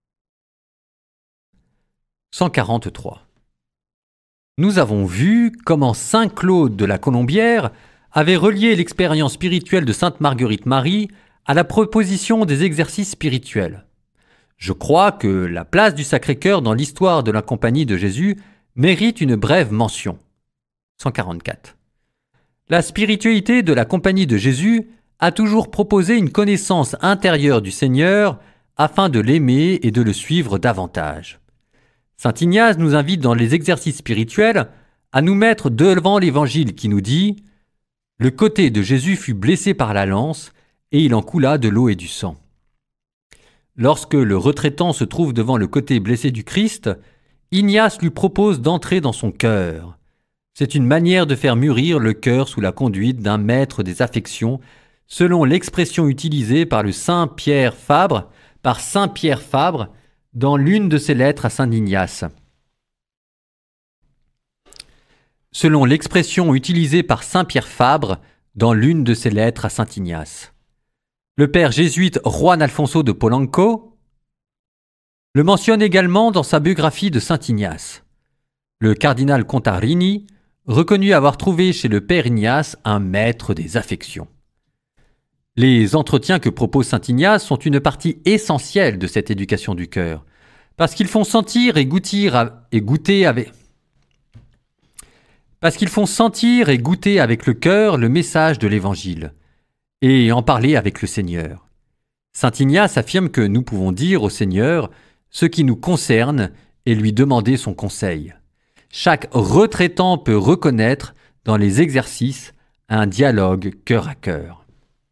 cent quarante-trois. Nous avons vu comment saint Claude de la Colombière avait relié l'expérience spirituelle de sainte Marguerite Marie à la proposition des exercices spirituels. Je crois que la place du Sacré-Cœur dans l'histoire de la compagnie de Jésus mérite une brève mention. cent quarante-quatre. La spiritualité de la compagnie de Jésus a toujours proposé une connaissance intérieure du Seigneur afin de l'aimer et de le suivre davantage. Saint Ignace nous invite dans les exercices spirituels à nous mettre devant l'Évangile qui nous dit « Le côté de Jésus fut blessé par la lance et il en coula de l'eau et du sang. » Lorsque le retraitant se trouve devant le côté blessé du Christ, Ignace lui propose d'entrer dans son cœur. C'est une manière de faire mûrir le cœur sous la conduite d'un maître des affections, selon l'expression utilisée par le saint Pierre Fabre, par saint Pierre Fabre, dans l'une de ses lettres à saint Ignace. Selon l'expression utilisée par saint Pierre Fabre dans l'une de ses lettres à saint Ignace. Le père jésuite Juan Alfonso de Polanco le mentionne également dans sa biographie de saint Ignace. Le cardinal Contarini reconnu avoir trouvé chez le père Ignace un maître des affections. Les entretiens que propose saint Ignace sont une partie essentielle de cette éducation du cœur, parce qu'ils font sentir et goûter, à, et goûter avec parce qu'ils font sentir et goûter avec le cœur le message de l'Évangile, et en parler avec le Seigneur. Saint Ignace affirme que nous pouvons dire au Seigneur ce qui nous concerne et lui demander son conseil. Chaque retraitant peut reconnaître dans les exercices un dialogue cœur à cœur.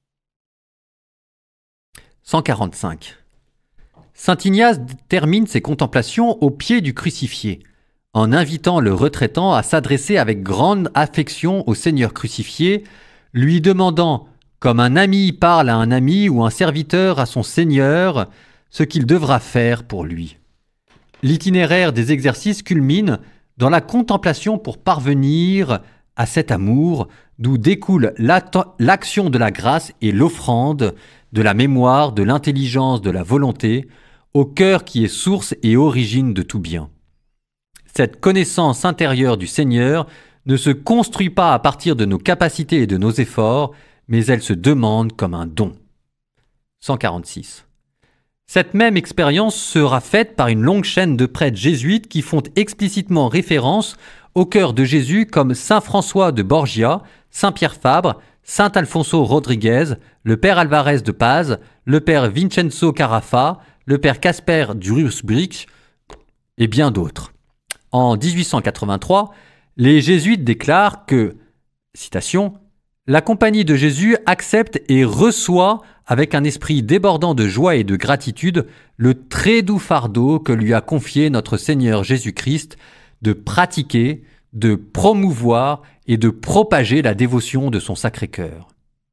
cent quarante-cinq. Saint Ignace termine ses contemplations au pied du crucifié, en invitant le retraitant à s'adresser avec grande affection au Seigneur crucifié, lui demandant, comme un ami parle à un ami ou un serviteur à son Seigneur, ce qu'il devra faire pour lui. L'itinéraire des exercices culmine dans la contemplation pour parvenir à cet amour, d'où découle l'action de la grâce et l'offrande, de la mémoire, de l'intelligence, de la volonté, au cœur qui est source et origine de tout bien. Cette connaissance intérieure du Seigneur ne se construit pas à partir de nos capacités et de nos efforts, mais elle se demande comme un don. cent quarante-six. Cette même expérience sera faite par une longue chaîne de prêtres jésuites qui font explicitement référence au cœur de Jésus comme saint François de Borgia, saint Pierre Fabre, saint Alfonso Rodriguez, le père Alvarez de Paz, le père Vincenzo Carafa, le père Casper Durusbrich et bien d'autres. En dix-huit cent quatre-vingt-trois, les jésuites déclarent que, citation, « La compagnie de Jésus accepte et reçoit avec un esprit débordant de joie et de gratitude le très doux fardeau que lui a confié notre Seigneur Jésus-Christ de pratiquer, de promouvoir et de propager la dévotion de son Sacré-Cœur. »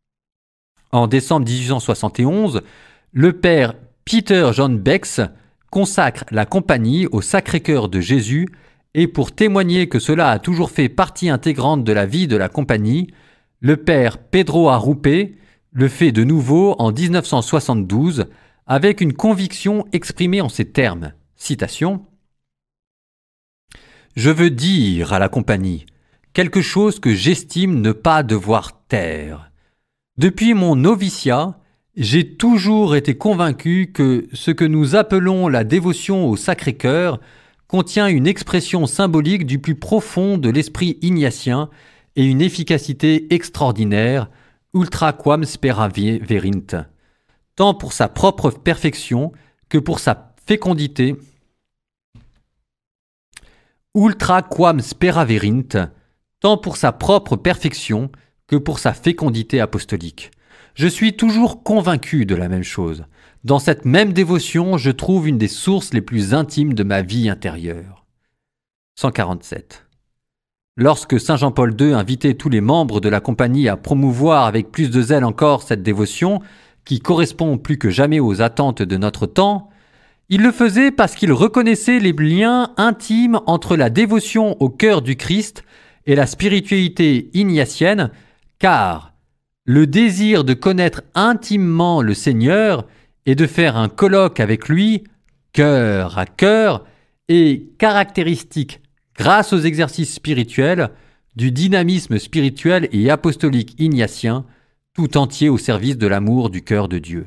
En décembre dix-huit cent soixante et onze, le père Peter John Bex consacre la compagnie au Sacré-Cœur de Jésus et pour témoigner que cela a toujours fait partie intégrante de la vie de la compagnie, le père Pedro Arrupe le fait de nouveau en dix-neuf cent soixante-douze avec une conviction exprimée en ces termes. Citation. « Je veux dire à la compagnie quelque chose que j'estime ne pas devoir taire. Depuis mon noviciat, j'ai toujours été convaincu que ce que nous appelons la dévotion au Sacré-Cœur contient une expression symbolique du plus profond de l'esprit ignatien et une efficacité extraordinaire, ultra quam spera verint, tant pour sa propre perfection que pour sa fécondité. Ultra quam spera verint, tant pour sa propre perfection que pour sa fécondité apostolique. Je suis toujours convaincu de la même chose. Dans cette même dévotion, je trouve une des sources les plus intimes de ma vie intérieure. cent quarante-sept. Lorsque saint Jean-Paul deux invitait tous les membres de la compagnie à promouvoir avec plus de zèle encore cette dévotion, qui correspond plus que jamais aux attentes de notre temps, il le faisait parce qu'il reconnaissait les liens intimes entre la dévotion au cœur du Christ et la spiritualité ignatienne, car le désir de connaître intimement le Seigneur et de faire un colloque avec lui, cœur à cœur, est caractéristique, grâce aux exercices spirituels, du dynamisme spirituel et apostolique ignatien, tout entier au service de l'amour du cœur de Dieu.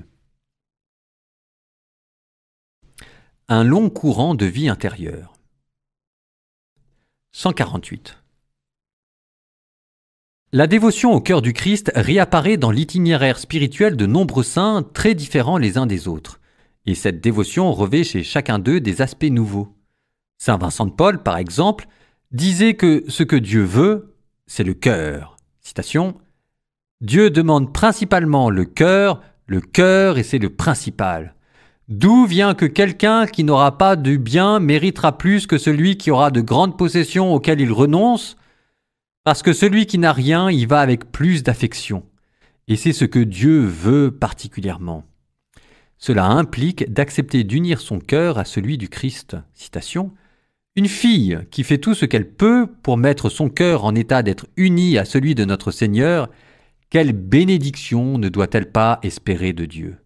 Un long courant de vie intérieure. cent quarante-huit. La dévotion au cœur du Christ réapparaît dans l'itinéraire spirituel de nombreux saints très différents les uns des autres, et cette dévotion revêt chez chacun d'eux des aspects nouveaux. Saint Vincent de Paul, par exemple, disait que ce que Dieu veut, c'est le cœur. Citation. Dieu demande principalement le cœur, le cœur et c'est le principal. D'où vient que quelqu'un qui n'aura pas de bien méritera plus que celui qui aura de grandes possessions auxquelles il renonce? Parce que celui qui n'a rien y va avec plus d'affection. Et c'est ce que Dieu veut particulièrement. Cela implique d'accepter d'unir son cœur à celui du Christ. Citation. Une fille qui fait tout ce qu'elle peut pour mettre son cœur en état d'être unie à celui de notre Seigneur, quelle bénédiction ne doit-elle pas espérer de Dieu?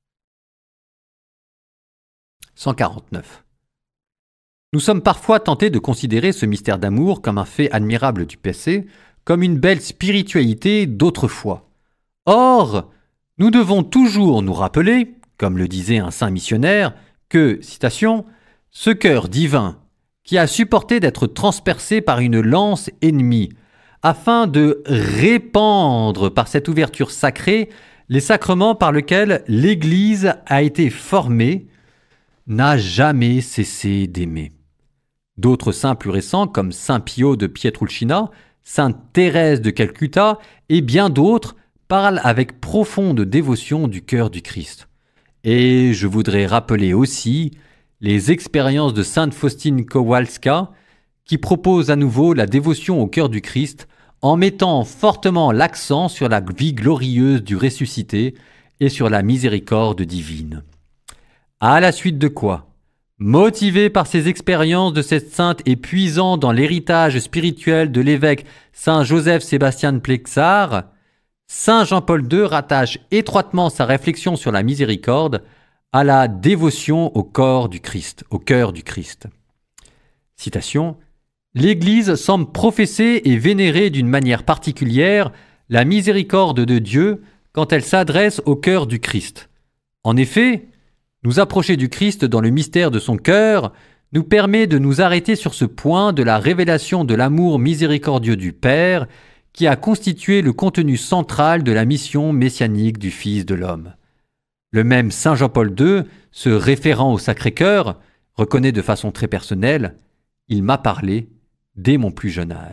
cent quarante-neuf. Nous sommes parfois tentés de considérer ce mystère d'amour comme un fait admirable du passé, comme une belle spiritualité d'autrefois. Or, nous devons toujours nous rappeler, comme le disait un saint missionnaire, que, citation, « ce cœur divin qui a supporté d'être transpercé par une lance ennemie, afin de répandre par cette ouverture sacrée les sacrements par lesquels l'Église a été formée, n'a jamais cessé d'aimer. » D'autres saints plus récents, comme saint Pio de Pietrelcina, sainte Thérèse de Calcutta et bien d'autres, parlent avec profonde dévotion du cœur du Christ. Et je voudrais rappeler aussi les expériences de sainte Faustine Kowalska, qui propose à nouveau la dévotion au cœur du Christ en mettant fortement l'accent sur la vie glorieuse du ressuscité et sur la miséricorde divine. À la suite de quoi, motivé par ces expériences de cette sainte et puisant dans l'héritage spirituel de l'évêque saint Joseph-Sébastien de Plexart, saint Jean-Paul deux rattache étroitement sa réflexion sur la miséricorde à la dévotion au corps du Christ, au cœur du Christ. Citation. L'Église semble professer et vénérer d'une manière particulière la miséricorde de Dieu quand elle s'adresse au cœur du Christ. En effet, nous approcher du Christ dans le mystère de son cœur nous permet de nous arrêter sur ce point de la révélation de l'amour miséricordieux du Père qui a constitué le contenu central de la mission messianique du Fils de l'homme. Le même saint Jean-Paul deux, se référant au Sacré-Cœur, reconnaît de façon très personnelle « Il m'a parlé dès mon plus jeune âge ».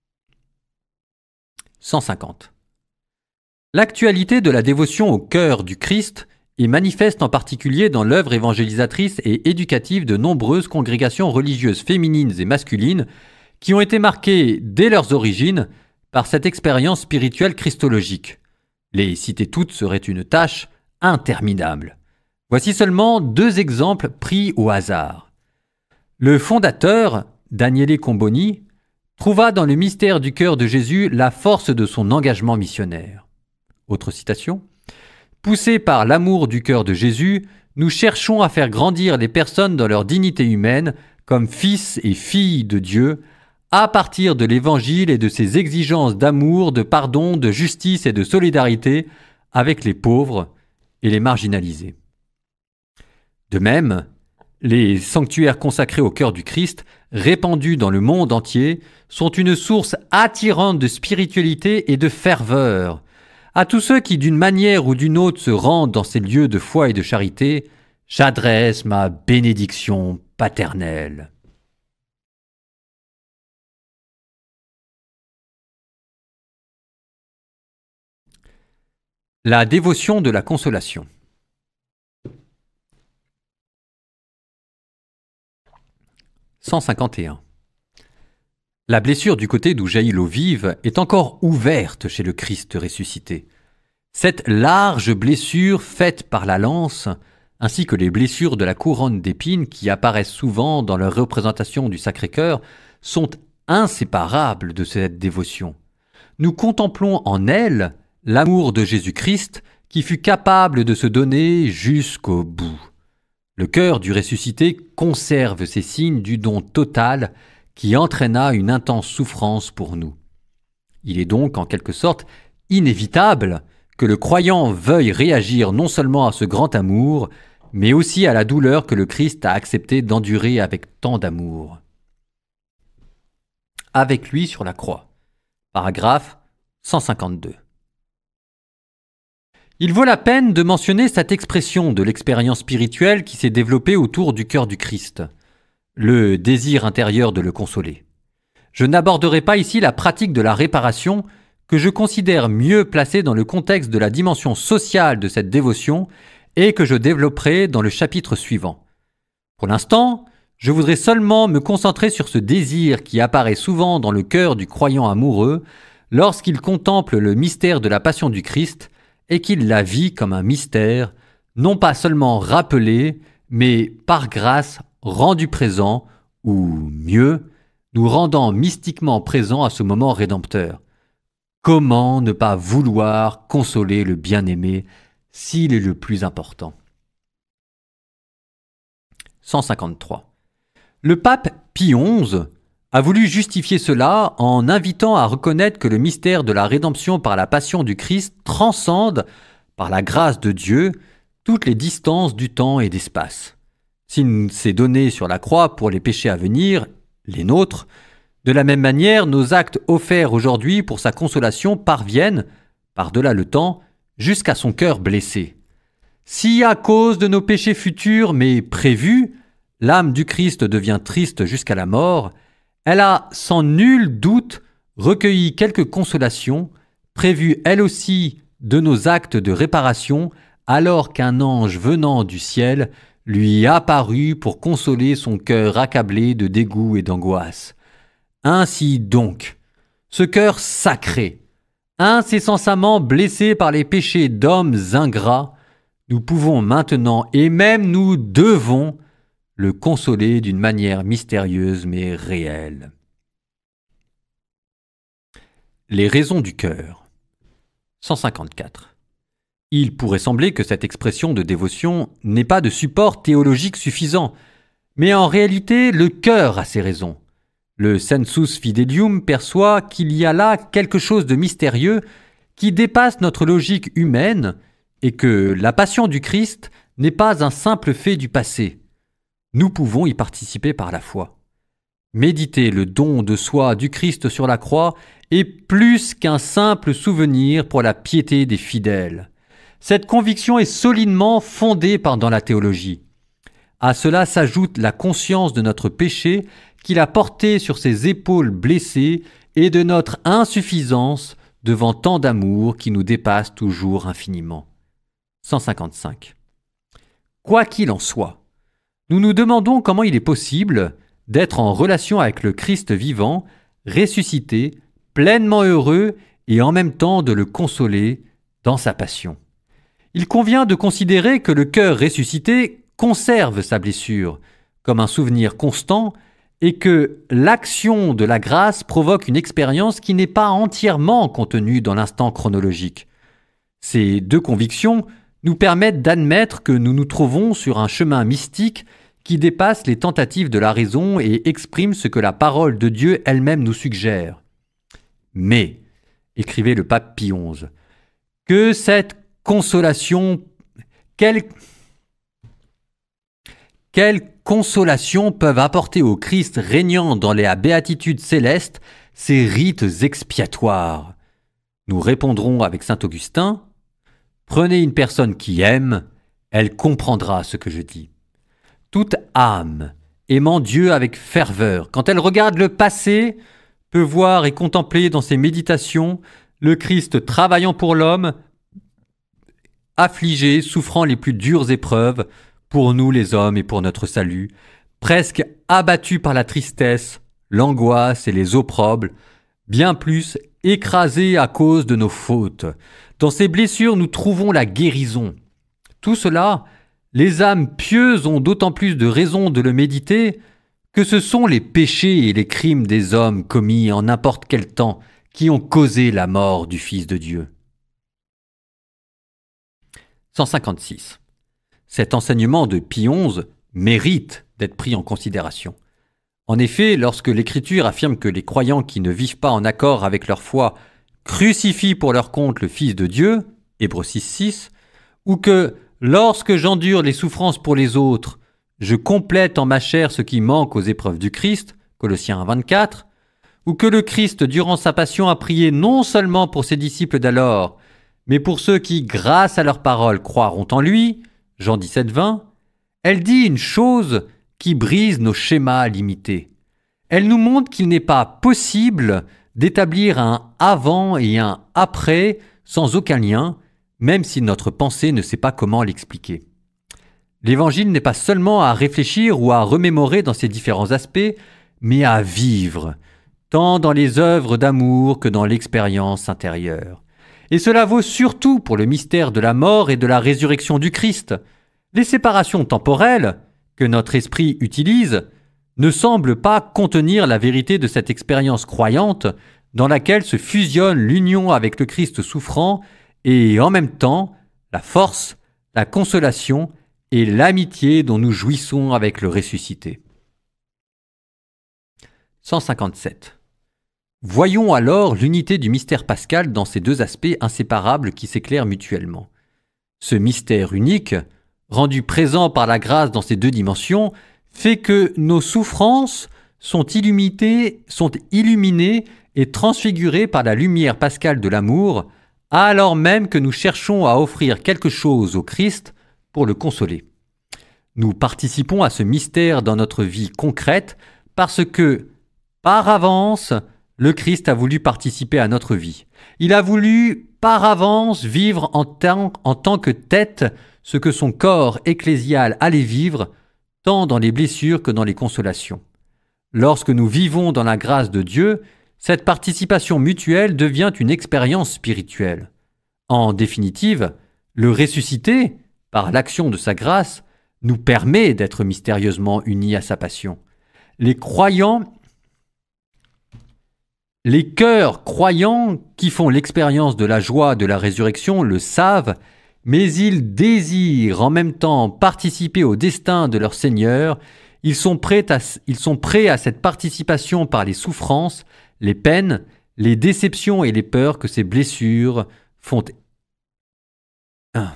cent cinquante. L'actualité de la dévotion au cœur du Christ est manifeste en particulier dans l'œuvre évangélisatrice et éducative de nombreuses congrégations religieuses féminines et masculines qui ont été marquées dès leurs origines par cette expérience spirituelle christologique. Les citer toutes serait une tâche interminable. Voici seulement deux exemples pris au hasard. Le fondateur, Daniele Comboni, trouva dans le mystère du cœur de Jésus la force de son engagement missionnaire. Autre citation. Poussés par l'amour du cœur de Jésus, nous cherchons à faire grandir les personnes dans leur dignité humaine comme fils et filles de Dieu, à partir de l'Évangile et de ses exigences d'amour, de pardon, de justice et de solidarité avec les pauvres et les marginalisés. De même, les sanctuaires consacrés au cœur du Christ, répandus dans le monde entier, sont une source attirante de spiritualité et de ferveur. À tous ceux qui, d'une manière ou d'une autre, se rendent dans ces lieux de foi et de charité, j'adresse ma bénédiction paternelle. La dévotion de la consolation. cent cinquante et un. La blessure du côté d'où jaillit l'eau vive est encore ouverte chez le Christ ressuscité. Cette large blessure faite par la lance, ainsi que les blessures de la couronne d'épines qui apparaissent souvent dans leur représentation du Sacré-Cœur, sont inséparable de cette dévotion. Nous contemplons en elle l'amour de Jésus-Christ qui fut capable de se donner jusqu'au bout. Le cœur du ressuscité conserve ces signes du don total qui entraîna une intense souffrance pour nous. Il est donc en quelque sorte inévitable que le croyant veuille réagir non seulement à ce grand amour, mais aussi à la douleur que le Christ a accepté d'endurer avec tant d'amour. Avec lui sur la croix. Paragraphe cent cinquante-deux. Il vaut la peine de mentionner cette expression de l'expérience spirituelle qui s'est développée autour du cœur du Christ, le désir intérieur de le consoler. Je n'aborderai pas ici la pratique de la réparation que je considère mieux placée dans le contexte de la dimension sociale de cette dévotion et que je développerai dans le chapitre suivant. Pour l'instant, je voudrais seulement me concentrer sur ce désir qui apparaît souvent dans le cœur du croyant amoureux lorsqu'il contemple le mystère de la passion du Christ et qu'il la vit comme un mystère, non pas seulement rappelé, mais par grâce rendu présent, ou mieux, nous rendant mystiquement présents à ce moment rédempteur. Comment ne pas vouloir consoler le bien-aimé s'il est le plus important? cent cinquante-trois. Le pape Pie onze a voulu justifier cela en invitant à reconnaître que le mystère de la rédemption par la passion du Christ transcende, par la grâce de Dieu, toutes les distances du temps et d'espace. S'il s'est donné sur la croix pour les péchés à venir, les nôtres, de la même manière, nos actes offerts aujourd'hui pour sa consolation parviennent, par-delà le temps, jusqu'à son cœur blessé. Si à cause de nos péchés futurs mais prévus, l'âme du Christ devient triste jusqu'à la mort, elle a sans nul doute recueilli quelques consolations, prévues elle aussi de nos actes de réparation, alors qu'un ange venant du ciel lui apparut pour consoler son cœur accablé de dégoût et d'angoisse. Ainsi donc, ce cœur sacré, incessamment blessé par les péchés d'hommes ingrats, nous pouvons maintenant et même nous devons le consoler d'une manière mystérieuse mais réelle. Les raisons du cœur. cent cinquante-quatre. Il pourrait sembler que cette expression de dévotion n'ait pas de support théologique suffisant, mais en réalité, le cœur a ses raisons. Le sensus fidelium perçoit qu'il y a là quelque chose de mystérieux qui dépasse notre logique humaine et que la passion du Christ n'est pas un simple fait du passé. Nous pouvons y participer par la foi. Méditer le don de soi du Christ sur la croix est plus qu'un simple souvenir pour la piété des fidèles. Cette conviction est solidement fondée par dans la théologie. À cela s'ajoute la conscience de notre péché qu'il a porté sur ses épaules blessées et de notre insuffisance devant tant d'amour qui nous dépasse toujours infiniment. cent cinquante-cinq. Quoi qu'il en soit, nous nous demandons comment il est possible d'être en relation avec le Christ vivant, ressuscité, pleinement heureux et en même temps de le consoler dans sa passion. Il convient de considérer que le cœur ressuscité conserve sa blessure comme un souvenir constant et que l'action de la grâce provoque une expérience qui n'est pas entièrement contenue dans l'instant chronologique. Ces deux convictions nous permettent d'admettre que nous nous trouvons sur un chemin mystique qui dépasse les tentatives de la raison et exprime ce que la parole de Dieu elle-même nous suggère. Mais, écrivait le pape Pie onze, que cette consolation, quelle, quelle consolation peuvent apporter au Christ régnant dans la béatitude céleste ces rites expiatoires? Nous répondrons avec saint Augustin, « Prenez une personne qui aime, elle comprendra ce que je dis. Toute âme, aimant Dieu avec ferveur, quand elle regarde le passé, peut voir et contempler dans ses méditations le Christ travaillant pour l'homme, affligé, souffrant les plus dures épreuves, pour nous les hommes et pour notre salut, presque abattu par la tristesse, l'angoisse et les opprobles, bien plus écrasé à cause de nos fautes. Dans ces blessures, nous trouvons la guérison. Tout cela, les âmes pieuses ont d'autant plus de raison de le méditer que ce sont les péchés et les crimes des hommes commis en n'importe quel temps qui ont causé la mort du Fils de Dieu. cent cinquante-six. Cet enseignement de Pie onze mérite d'être pris en considération. En effet, lorsque l'Écriture affirme que les croyants qui ne vivent pas en accord avec leur foi crucifient pour leur compte le Fils de Dieu, Hébreux six six, ou que lorsque j'endure les souffrances pour les autres, je complète en ma chair ce qui manque aux épreuves du Christ, Colossiens un vingt-quatre, ou que le Christ, durant sa passion, a prié non seulement pour ses disciples d'alors, mais pour ceux qui, grâce à leur parole, croiront en lui, Jean dix-sept vingt, elle dit une chose qui brise nos schémas limités. Elle nous montre qu'il n'est pas possible d'établir un avant et un après sans aucun lien, même si notre pensée ne sait pas comment l'expliquer. L'Évangile n'est pas seulement à réfléchir ou à remémorer dans ses différents aspects, mais à vivre, tant dans les œuvres d'amour que dans l'expérience intérieure. Et cela vaut surtout pour le mystère de la mort et de la résurrection du Christ. Les séparations temporelles que notre esprit utilise ne semblent pas contenir la vérité de cette expérience croyante dans laquelle se fusionne l'union avec le Christ souffrant et en même temps la force, la consolation et l'amitié dont nous jouissons avec le ressuscité. cent cinquante-sept. Voyons alors l'unité du mystère pascal dans ces deux aspects inséparables qui s'éclairent mutuellement. Ce mystère unique, rendu présent par la grâce dans ces deux dimensions, fait que nos souffrances sont illuminées, sont illuminées et transfigurées par la lumière pascale de l'amour, alors même que nous cherchons à offrir quelque chose au Christ pour le consoler. Nous participons à ce mystère dans notre vie concrète parce que, par avance, le Christ a voulu participer à notre vie. Il a voulu, par avance, vivre en tant, en tant que tête ce que son corps ecclésial allait vivre, tant dans les blessures que dans les consolations. Lorsque nous vivons dans la grâce de Dieu, cette participation mutuelle devient une expérience spirituelle. En définitive, le ressuscité, par l'action de sa grâce, nous permet d'être mystérieusement unis à sa passion. Les croyants, les cœurs croyants qui font l'expérience de la joie de la résurrection le savent, mais ils désirent en même temps participer au destin de leur Seigneur. Ils sont prêts à, ils sont prêts à cette participation par les souffrances, les peines, les déceptions et les peurs que ces blessures font. Ah.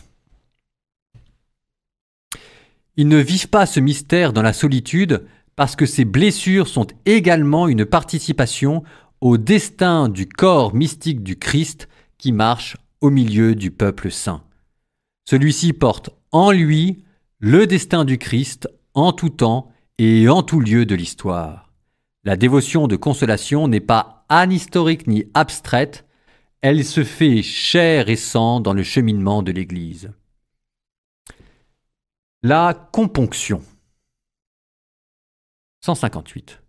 Ils ne vivent pas ce mystère dans la solitude parce que ces blessures sont également une participation au destin du corps mystique du Christ qui marche au milieu du peuple saint. Celui-ci porte en lui le destin du Christ en tout temps et en tout lieu de l'histoire. La dévotion de consolation n'est pas anhistorique ni abstraite, elle se fait chair et sang dans le cheminement de l'Église. La componction. cent cinquante-huit.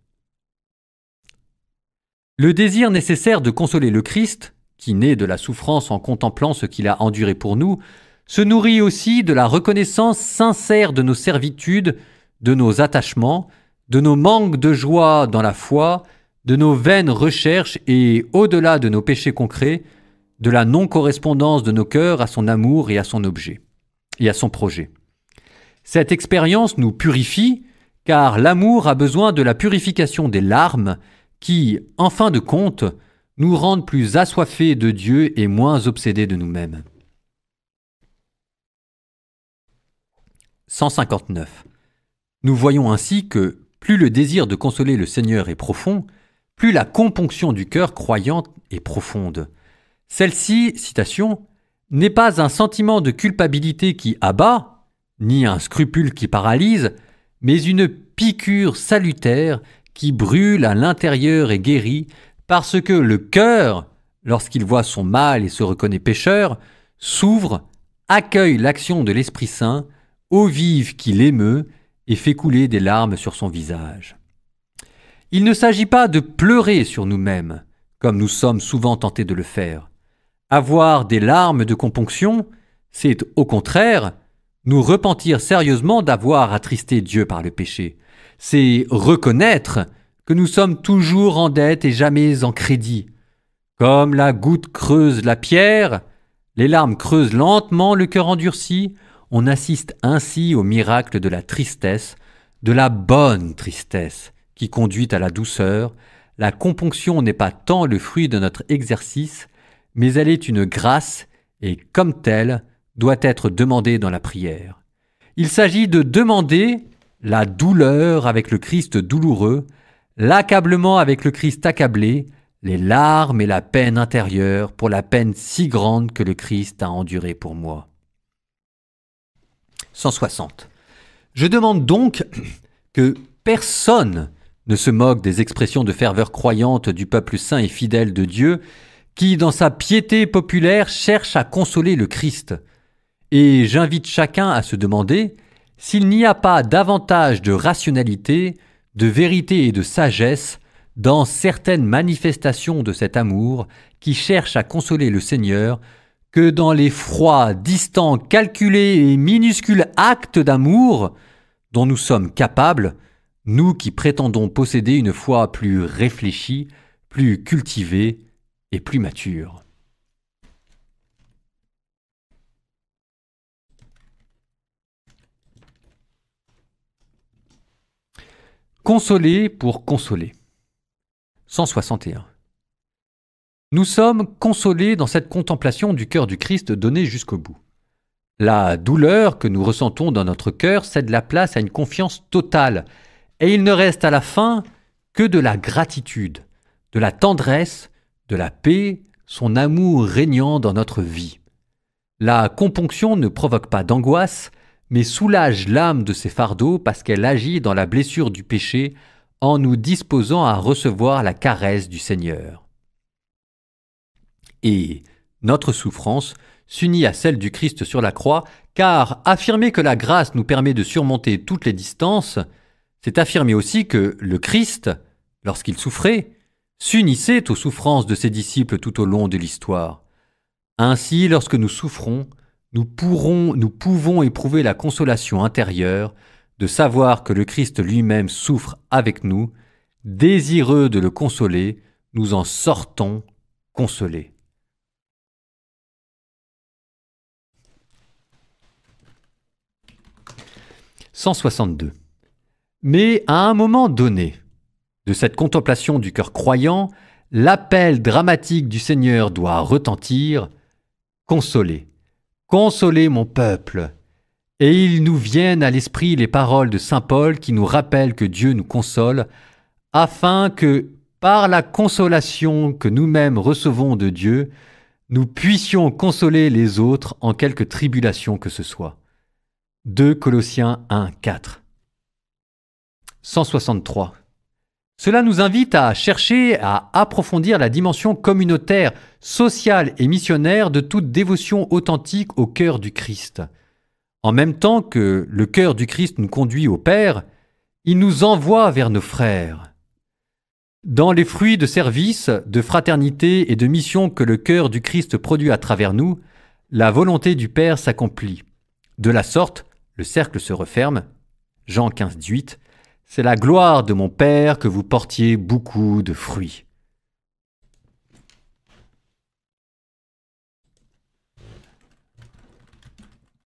Le désir nécessaire de consoler le Christ, qui naît de la souffrance en contemplant ce qu'il a enduré pour nous, se nourrit aussi de la reconnaissance sincère de nos servitudes, de nos attachements, de nos manques de joie dans la foi, de nos vaines recherches et, au-delà de nos péchés concrets, de la non-correspondance de nos cœurs à son amour et à son objet, et à son projet. Cette expérience nous purifie, car l'amour a besoin de la purification des larmes qui, en fin de compte, nous rendent plus assoiffés de Dieu et moins obsédés de nous-mêmes. cent cinquante-neuf. Nous voyons ainsi que plus le désir de consoler le Seigneur est profond, plus la componction du cœur croyant est profonde. Celle-ci, citation, n'est pas un sentiment de culpabilité qui abat, ni un scrupule qui paralyse, mais une piqûre salutaire qui brûle à l'intérieur et guérit, parce que le cœur, lorsqu'il voit son mal et se reconnaît pécheur, s'ouvre, accueille l'action de l'Esprit Saint, eau vive qui l'émeut et fait couler des larmes sur son visage. Il ne s'agit pas de pleurer sur nous-mêmes, comme nous sommes souvent tentés de le faire. Avoir des larmes de componction, c'est au contraire nous repentir sérieusement d'avoir attristé Dieu par le péché. c'est reconnaître que nous sommes toujours en dette et jamais en crédit. Comme la goutte creuse la pierre, les larmes creusent lentement le cœur endurci, on assiste ainsi au miracle de la tristesse, de la bonne tristesse, qui conduit à la douceur. La componction n'est pas tant le fruit de notre exercice, mais elle est une grâce et, comme telle, doit être demandée dans la prière. Il s'agit de demander la douleur avec le Christ douloureux, l'accablement avec le Christ accablé, les larmes et la peine intérieure pour la peine si grande que le Christ a endurée pour moi. cent soixante. Je demande donc que personne ne se moque des expressions de ferveur croyante du peuple saint et fidèle de Dieu qui, dans sa piété populaire, cherche à consoler le Christ. Et j'invite chacun à se demander s'il n'y a pas davantage de rationalité, de vérité et de sagesse dans certaines manifestations de cet amour qui cherche à consoler le Seigneur que dans les froids, distants, calculés et minuscules actes d'amour dont nous sommes capables, nous qui prétendons posséder une foi plus réfléchie, plus cultivée et plus mature. Consoler pour consoler. cent soixante et un. Nous sommes consolés dans cette contemplation du cœur du Christ donné jusqu'au bout. La douleur que nous ressentons dans notre cœur cède la place à une confiance totale, et il ne reste à la fin que de la gratitude, de la tendresse, de la paix, son amour régnant dans notre vie. La componction ne provoque pas d'angoisse, mais soulage l'âme de ses fardeaux parce qu'elle agit dans la blessure du péché en nous disposant à recevoir la caresse du Seigneur. Et notre souffrance s'unit à celle du Christ sur la croix, car affirmer que la grâce nous permet de surmonter toutes les distances, c'est affirmer aussi que le Christ, lorsqu'il souffrait, s'unissait aux souffrances de ses disciples tout au long de l'histoire. Ainsi, lorsque nous souffrons, nous pourrons, nous pouvons éprouver la consolation intérieure de savoir que le Christ lui-même souffre avec nous, désireux de le consoler, nous en sortons consolés. cent soixante-deux. Mais à un moment donné, de cette contemplation du cœur croyant, l'appel dramatique du Seigneur doit retentir « Consolez, consolez mon peuple !» Et il nous viennent à l'esprit les paroles de saint Paul qui nous rappellent que Dieu nous console, afin que, par la consolation que nous-mêmes recevons de Dieu, nous puissions consoler les autres en quelque tribulation que ce soit. deux Colossiens un, quatre. cent soixante-trois. Cela nous invite à chercher à approfondir la dimension communautaire, sociale et missionnaire de toute dévotion authentique au cœur du Christ. En même temps que le cœur du Christ nous conduit au Père, il nous envoie vers nos frères. Dans les fruits de service, de fraternité et de mission que le cœur du Christ produit à travers nous, la volonté du Père s'accomplit. De la sorte, le cercle se referme. Jean quinze, dix-huit. C'est la gloire de mon Père que vous portiez beaucoup de fruits.